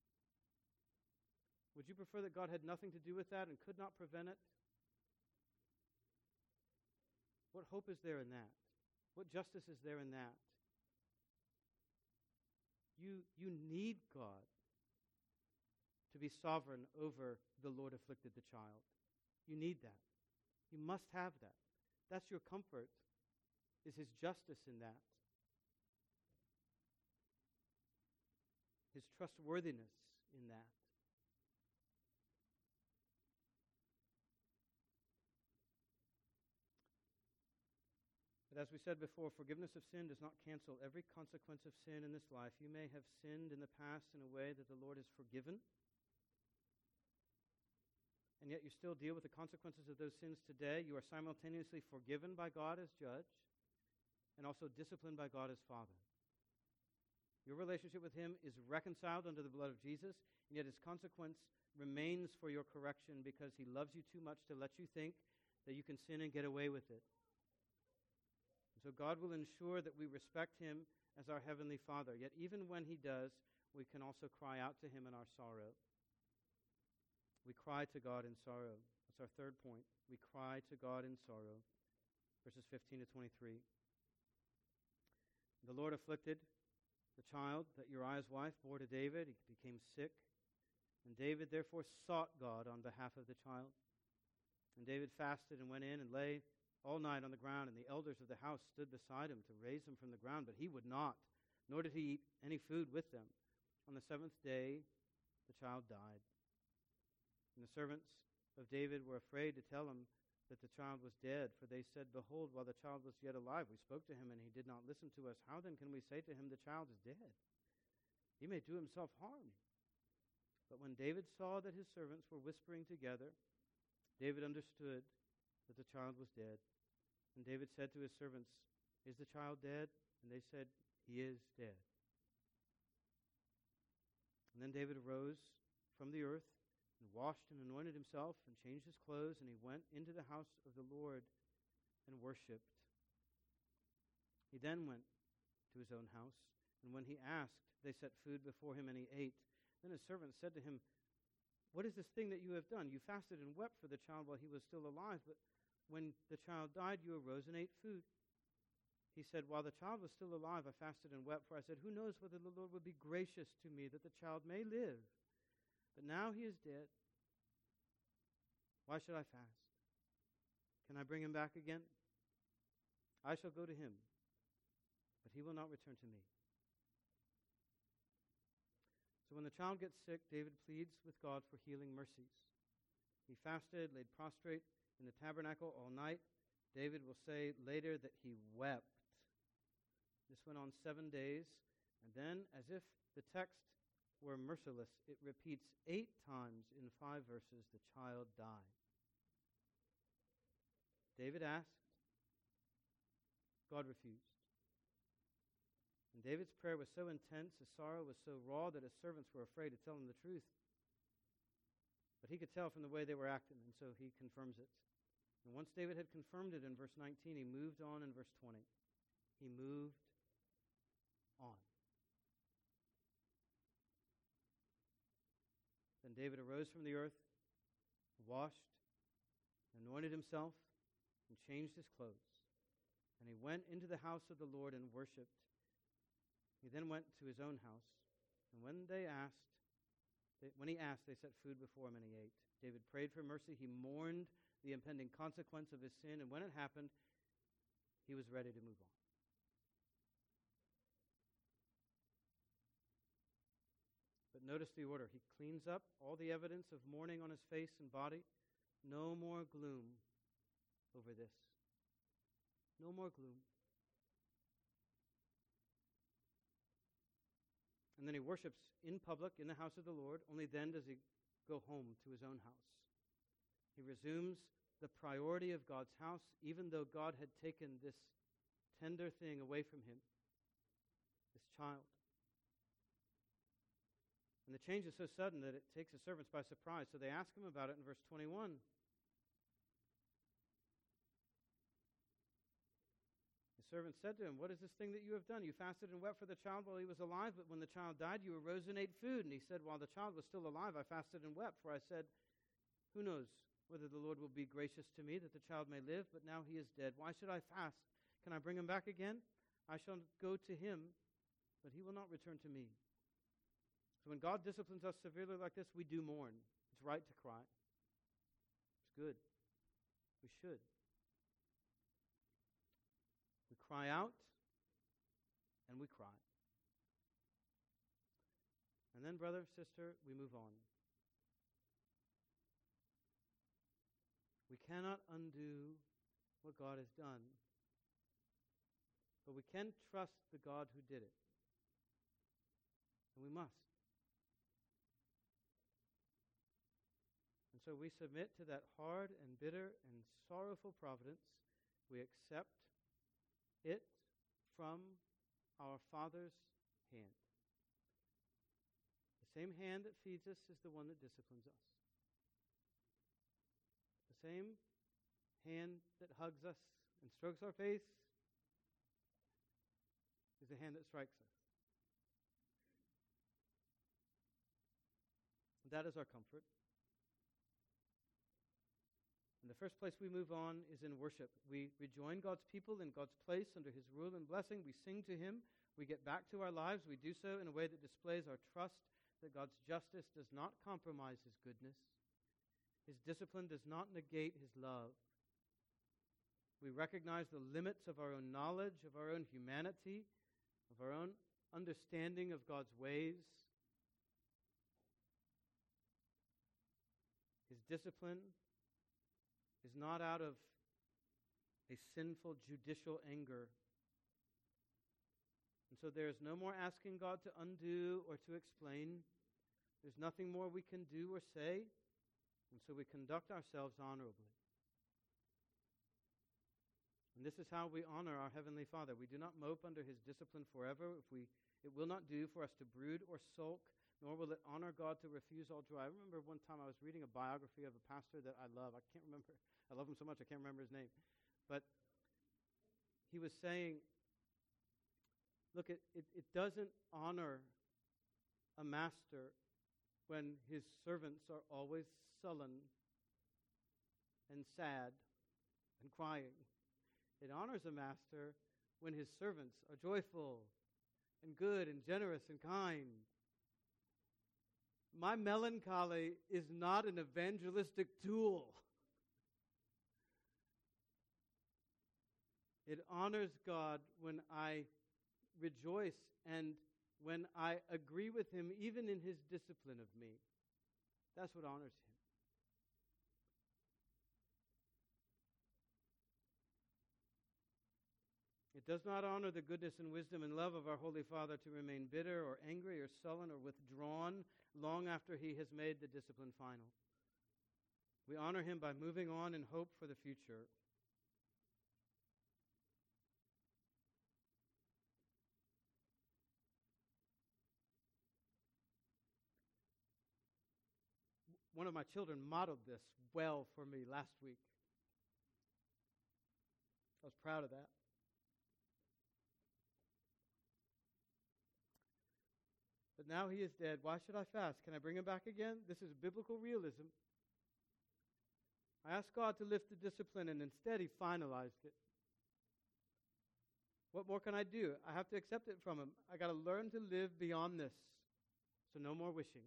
Would you prefer that God had nothing to do with that and could not prevent it? What hope is there in that? What justice is there in that? You, you need God to be sovereign over the Lord afflicted the child. You need that. You must have that. That's your comfort, is his justice in that. His trustworthiness in that. But as we said before, forgiveness of sin does not cancel every consequence of sin in this life. You may have sinned in the past in a way that the Lord has forgiven, and yet you still deal with the consequences of those sins today. You are simultaneously forgiven by God as judge and also disciplined by God as Father. Your relationship with him is reconciled under the blood of Jesus, and yet his consequence remains for your correction because he loves you too much to let you think that you can sin and get away with it. And so God will ensure that we respect him as our Heavenly Father. Yet even when he does, we can also cry out to him in our sorrow. We cry to God in sorrow. That's our third point. We cry to God in sorrow. Verses fifteen to twenty-three. The Lord afflicted the child that Uriah's wife bore to David. He became sick. And David therefore sought God on behalf of the child. And David fasted and went in and lay all night on the ground, and the elders of the house stood beside him to raise him from the ground, but he would not, nor did he eat any food with them. On the seventh day, the child died. And the servants of David were afraid to tell him that the child was dead, for they said, behold, while the child was yet alive, we spoke to him, and he did not listen to us. How then can we say to him, the child is dead? He may do himself harm. But when David saw that his servants were whispering together, David understood that the child was dead. And David said to his servants, is the child dead? And they said, he is dead. And then David arose from the earth and washed and anointed himself and changed his clothes, and he went into the house of the Lord and worshipped. He then went to his own house, and when he asked, they set food before him, and he ate. Then his servants said to him, what is this thing that you have done? You fasted and wept for the child while he was still alive, but when the child died, you arose and ate food. He said, while the child was still alive, I fasted and wept, for I said, who knows whether the Lord would be gracious to me that the child may live? But now he is dead. Why should I fast? Can I bring him back again? I shall go to him, but he will not return to me. So when the child gets sick, David pleads with God for healing mercies. He fasted, laid prostrate in the tabernacle all night. David will say later that he wept. This went on seven days, and then, as if the text were merciless, it repeats eight times in five verses, the child died. David asked, God refused. And David's prayer was so intense, his sorrow was so raw that his servants were afraid to tell him the truth. But he could tell from the way they were acting, and so he confirms it. And once David had confirmed it in verse nineteen, he moved on in verse twenty. He moved on. Then David arose from the earth, washed, anointed himself, and changed his clothes. And he went into the house of the Lord and worshipped. He then went to his own house, and when they asked, they, when he asked, they set food before him, and he ate. David prayed for mercy. He mourned the impending consequence of his sin, and when it happened, he was ready to move on. But notice the order. He cleans up all the evidence of mourning on his face and body. No more gloom over this. No more gloom. And then he worships in public in the house of the Lord. Only then does he go home to his own house. He resumes the priority of God's house, even though God had taken this tender thing away from him, this child. And the change is so sudden that it takes the servants by surprise. So they ask him about it in verse twenty-one. Servant said to him, what is this thing that you have done? You fasted and wept for the child while he was alive, but when the child died, you arose and ate food. And he said, while the child was still alive, I fasted and wept, for I said, who knows whether the Lord will be gracious to me that the child may live, but now he is dead. Why should I fast? Can I bring him back again? I shall go to him, but he will not return to me. So when God disciplines us severely like this, we do mourn. It's right to cry. It's good. We should. Cry out, and we cry. And then, brother, sister, we move on. We cannot undo what God has done, but we can trust the God who did it. And we must. And so we submit to that hard and bitter and sorrowful providence. We accept it from our Father's hand. The same hand that feeds us is the one that disciplines us. The same hand that hugs us and strokes our face is the hand that strikes us. That is our comfort. And the first place we move on is in worship. We rejoin God's people in God's place under his rule and blessing. We sing to him. We get back to our lives. We do so in a way that displays our trust that God's justice does not compromise his goodness. His discipline does not negate his love. We recognize the limits of our own knowledge, of our own humanity, of our own understanding of God's ways. His discipline is not out of a sinful judicial anger. And so there is no more asking God to undo or to explain. There's nothing more we can do or say. And so we conduct ourselves honorably. And this is how we honor our Heavenly Father. We do not mope under his discipline forever. If we, it will not do for us to brood or sulk, nor will it honor God to refuse all joy. I remember one time I was reading a biography of a pastor that I love. I can't remember. I love him so much I can't remember his name. But he was saying, look, it, it, it doesn't honor a master when his servants are always sullen and sad and crying. It honors a master when his servants are joyful and good and generous and kind. My melancholy is not an evangelistic tool. It honors God when I rejoice and when I agree with him, even in his discipline of me. That's what honors him. It does not honor the goodness and wisdom and love of our Holy Father to remain bitter or angry or sullen or withdrawn long after he has made the discipline final. We honor him by moving on in hope for the future. One of my children modeled this well for me last week. I was proud of that. But now he is dead. Why should I fast? Can I bring him back again? This is biblical realism. I asked God to lift the discipline, and instead he finalized it. What more can I do? I have to accept it from him. I got to learn to live beyond this. So no more wishing.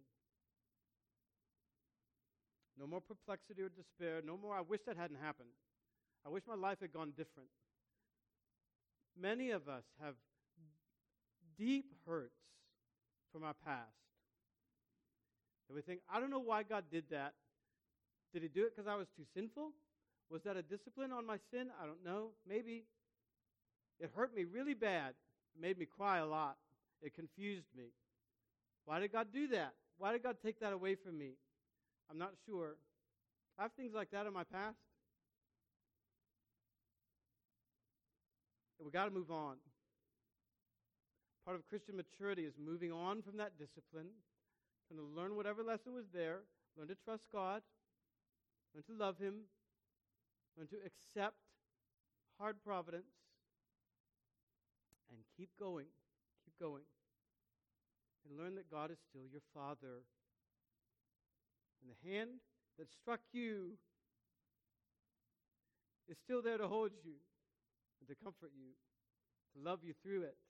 No more perplexity or despair. No more, I wish that hadn't happened. I wish my life had gone different. Many of us have deep hurts from our past. And we think, I don't know why God did that. Did he do it because I was too sinful? Was that a discipline on my sin? I don't know. Maybe. It hurt me really bad. It made me cry a lot. It confused me. Why did God do that? Why did God take that away from me? I'm not sure. I have things like that in my past. And we got to move on. Part of Christian maturity is moving on from that discipline, trying to learn whatever lesson was there, learn to trust God, learn to love him, learn to accept hard providence, and keep going, keep going. And learn that God is still your Father. And the hand that struck you is still there to hold you and to comfort you, to love you through it.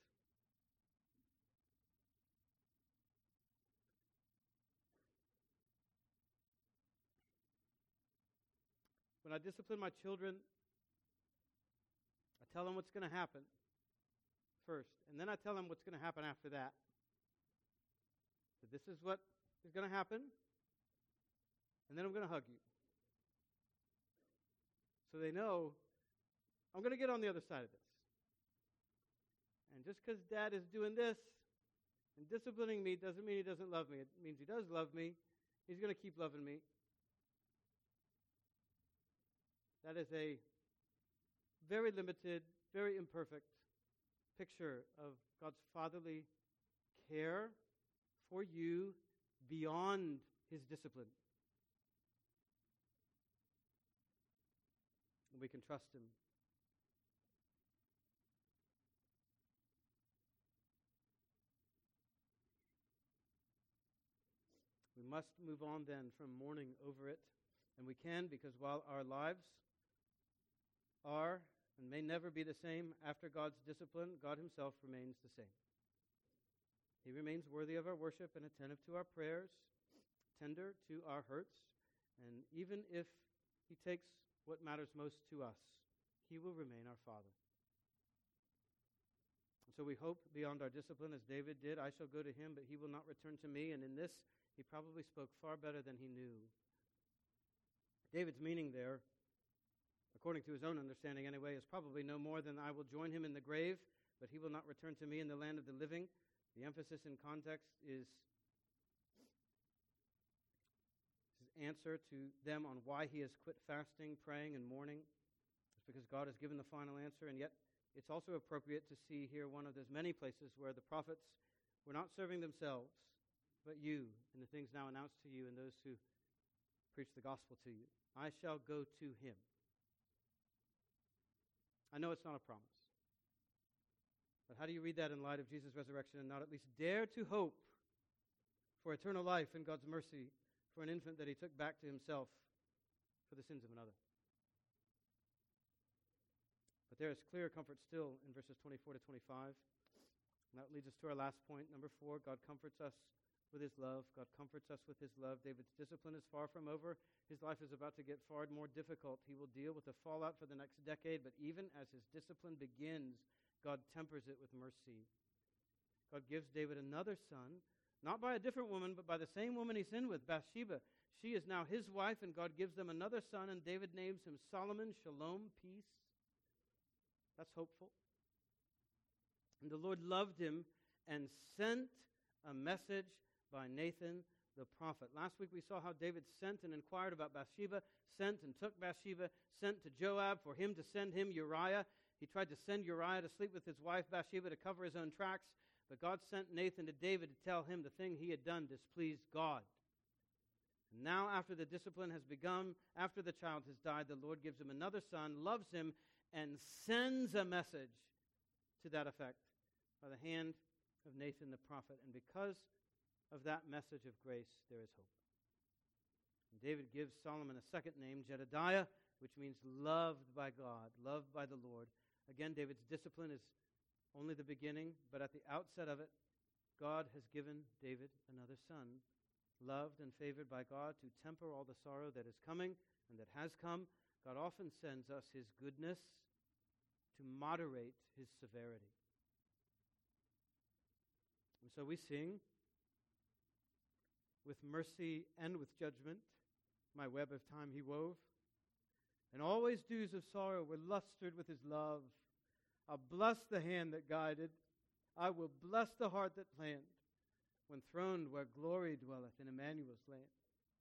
When I discipline my children, I tell them what's going to happen first, and then I tell them what's going to happen after that. So this is what is going to happen, and then I'm going to hug you. So they know I'm going to get on the other side of this. And just because Dad is doing this and disciplining me doesn't mean he doesn't love me. It means he does love me. He's going to keep loving me. That is a very limited, very imperfect picture of God's fatherly care for you beyond his discipline. And we can trust him. We must move on then from mourning over it. And we can, because while our lives are and may never be the same after God's discipline, God himself remains the same. He remains worthy of our worship and attentive to our prayers, tender to our hurts, and even if he takes what matters most to us, he will remain our Father. And so we hope beyond our discipline, as David did, I shall go to him, but he will not return to me. And in this, he probably spoke far better than he knew. David's meaning there, according to his own understanding anyway, is probably no more than I will join him in the grave, but he will not return to me in the land of the living. The emphasis in context is his answer to them on why he has quit fasting, praying, and mourning. It's because God has given the final answer, and yet it's also appropriate to see here one of those many places where the prophets were not serving themselves, but you, and the things now announced to you and those who preach the gospel to you. I shall go to him. I know it's not a promise. But how do you read that in light of Jesus' resurrection and not at least dare to hope for eternal life and God's mercy for an infant that he took back to himself for the sins of another. But there is clear comfort still in verses twenty-four to twenty-five. And that leads us to our last point, number four. God comforts us with his love. God comforts us with his love. David's discipline is far from over. His life is about to get far more difficult. He will deal with the fallout for the next decade, but even as his discipline begins, God tempers it with mercy. God gives David another son, not by a different woman, but by the same woman he sinned with, Bathsheba. She is now his wife, and God gives them another son, and David names him Solomon, Shalom, peace. That's hopeful. And the Lord loved him and sent a message by Nathan the prophet. Last week we saw how David sent and inquired about Bathsheba, sent and took Bathsheba, sent to Joab for him to send him Uriah. He tried to send Uriah to sleep with his wife Bathsheba to cover his own tracks, but God sent Nathan to David to tell him the thing he had done displeased God. And now after the discipline has begun, after the child has died, the Lord gives him another son, loves him, and sends a message to that effect by the hand of Nathan the prophet. And because of that message of grace, there is hope. And David gives Solomon a second name, Jedediah, which means loved by God, loved by the Lord. Again, David's discipline is only the beginning, but at the outset of it, God has given David another son, loved and favored by God to temper all the sorrow that is coming and that has come. God often sends us his goodness to moderate his severity. And so we sing, with mercy and with judgment, my web of time he wove. And always dews of sorrow were lustered with his love. I'll bless the hand that guided. I will bless the heart that planned, when throned where glory dwelleth in Emmanuel's land.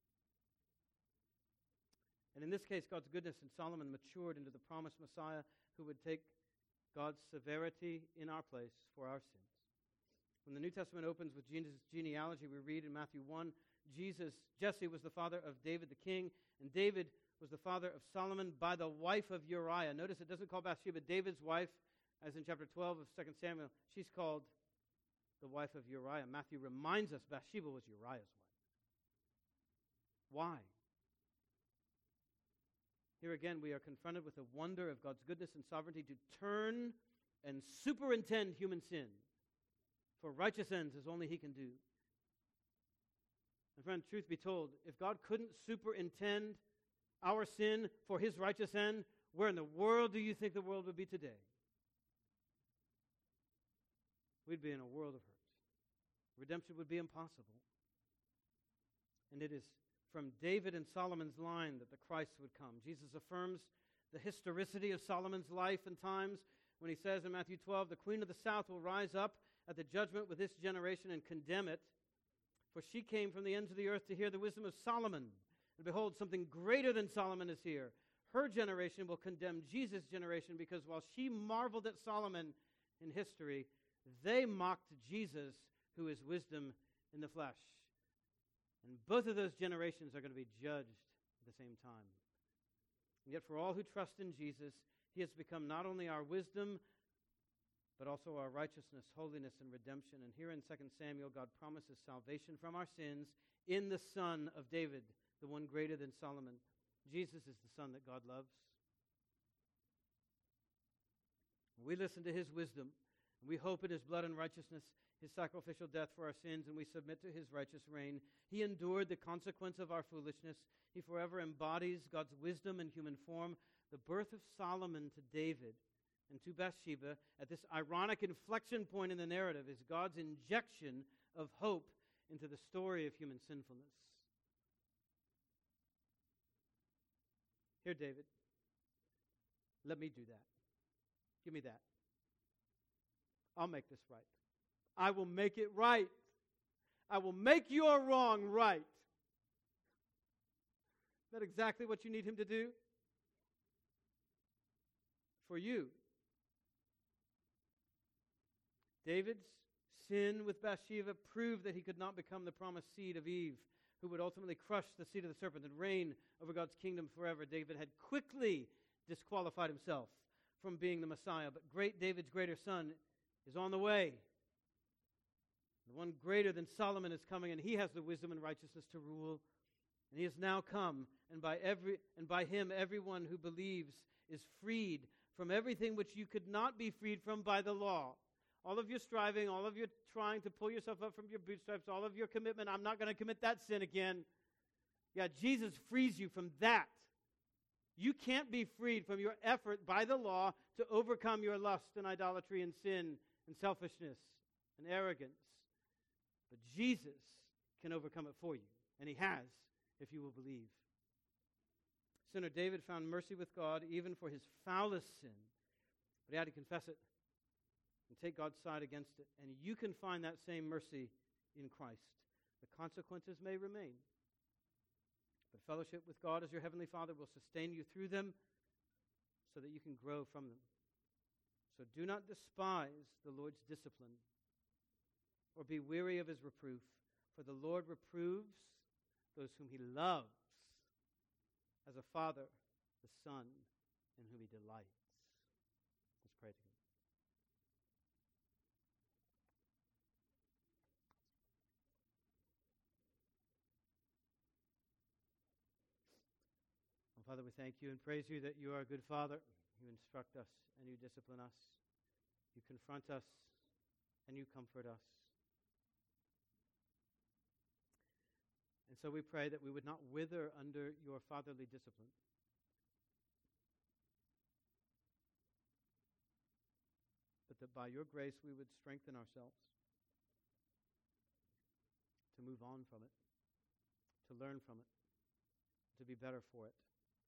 And in this case, God's goodness in Solomon matured into the promised Messiah who would take God's severity in our place for our sins. When the New Testament opens with Jesus' genealogy, we read in Matthew one, Jesus, Jesse was the father of David the king, and David was the father of Solomon by the wife of Uriah. Notice it doesn't call Bathsheba David's wife, as in chapter twelve of Second Samuel. She's called the wife of Uriah. Matthew reminds us Bathsheba was Uriah's wife. Why? Here again, we are confronted with the wonder of God's goodness and sovereignty to turn and superintend human sin for righteous ends as only he can do. And friend, truth be told, if God couldn't superintend our sin for his righteous end, where in the world do you think the world would be today? We'd be in a world of hurt. Redemption would be impossible. And it is from David and Solomon's line that the Christ would come. Jesus affirms the historicity of Solomon's life and times when he says in Matthew twelve, the queen of the south will rise up at the judgment with this generation and condemn it, for she came from the ends of the earth to hear the wisdom of Solomon. And behold, something greater than Solomon is here. Her generation will condemn Jesus' generation, because while she marveled at Solomon in history, they mocked Jesus, who is wisdom in the flesh. And both of those generations are going to be judged at the same time. And yet for all who trust in Jesus, he has become not only our wisdom, but also our righteousness, holiness, and redemption. And here in Second Samuel, God promises salvation from our sins in the Son of David, the one greater than Solomon. Jesus is the Son that God loves. We listen to his wisdom, and we hope in his blood and righteousness, his sacrificial death for our sins, and we submit to his righteous reign. He endured the consequence of our foolishness. He forever embodies God's wisdom in human form. The birth of Solomon to David and to Bathsheba at this ironic inflection point in the narrative is God's injection of hope into the story of human sinfulness. Here, David, let me do that. Give me that. I'll make this right. I will make it right. I will make your wrong right. Is that exactly what you need him to do? For you. David's sin with Bathsheba proved that he could not become the promised seed of Eve, who would ultimately crush the seed of the serpent and reign over God's kingdom forever. David had quickly disqualified himself from being the Messiah, but great David's greater son is on the way. The one greater than Solomon is coming, and he has the wisdom and righteousness to rule. And he has now come, and by every and by him everyone who believes is freed from everything which you could not be freed from by the law. All of your striving, all of your trying to pull yourself up from your bootstraps, all of your commitment, I'm not going to commit that sin again. Yeah, Jesus frees you from that. You can't be freed from your effort by the law to overcome your lust and idolatry and sin and selfishness and arrogance. But Jesus can overcome it for you, and he has, if you will believe. Sinner David found mercy with God even for his foulest sin, but he had to confess it and take God's side against it. And you can find that same mercy in Christ. The consequences may remain, but fellowship with God as your heavenly Father will sustain you through them so that you can grow from them. So do not despise the Lord's discipline or be weary of his reproof, for the Lord reproves those whom he loves, as a father the son in whom he delights. Let's pray together. Well, Father, we thank you and praise you that you are a good Father. You instruct us and you discipline us. You confront us and you comfort us. And so we pray that we would not wither under your fatherly discipline. But that by your grace we would strengthen ourselves to move on from it, to learn from it, to be better for it.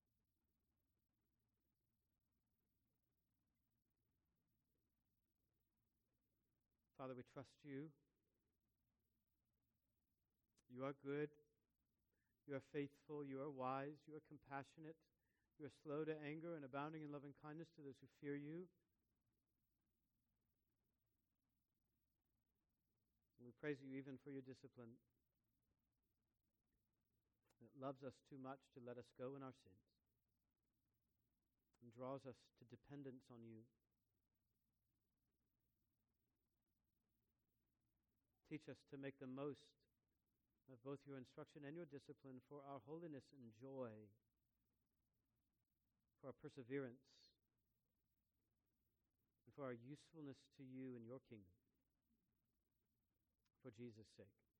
Father, we trust you. You are good. You are faithful, you are wise, you are compassionate, you are slow to anger and abounding in loving kindness to those who fear you. And we praise you even for your discipline. It loves us too much to let us go in our sins and draws us to dependence on you. Teach us to make the most of both your instruction and your discipline for our holiness and joy, for our perseverance, and for our usefulness to you and your kingdom. For Jesus' sake.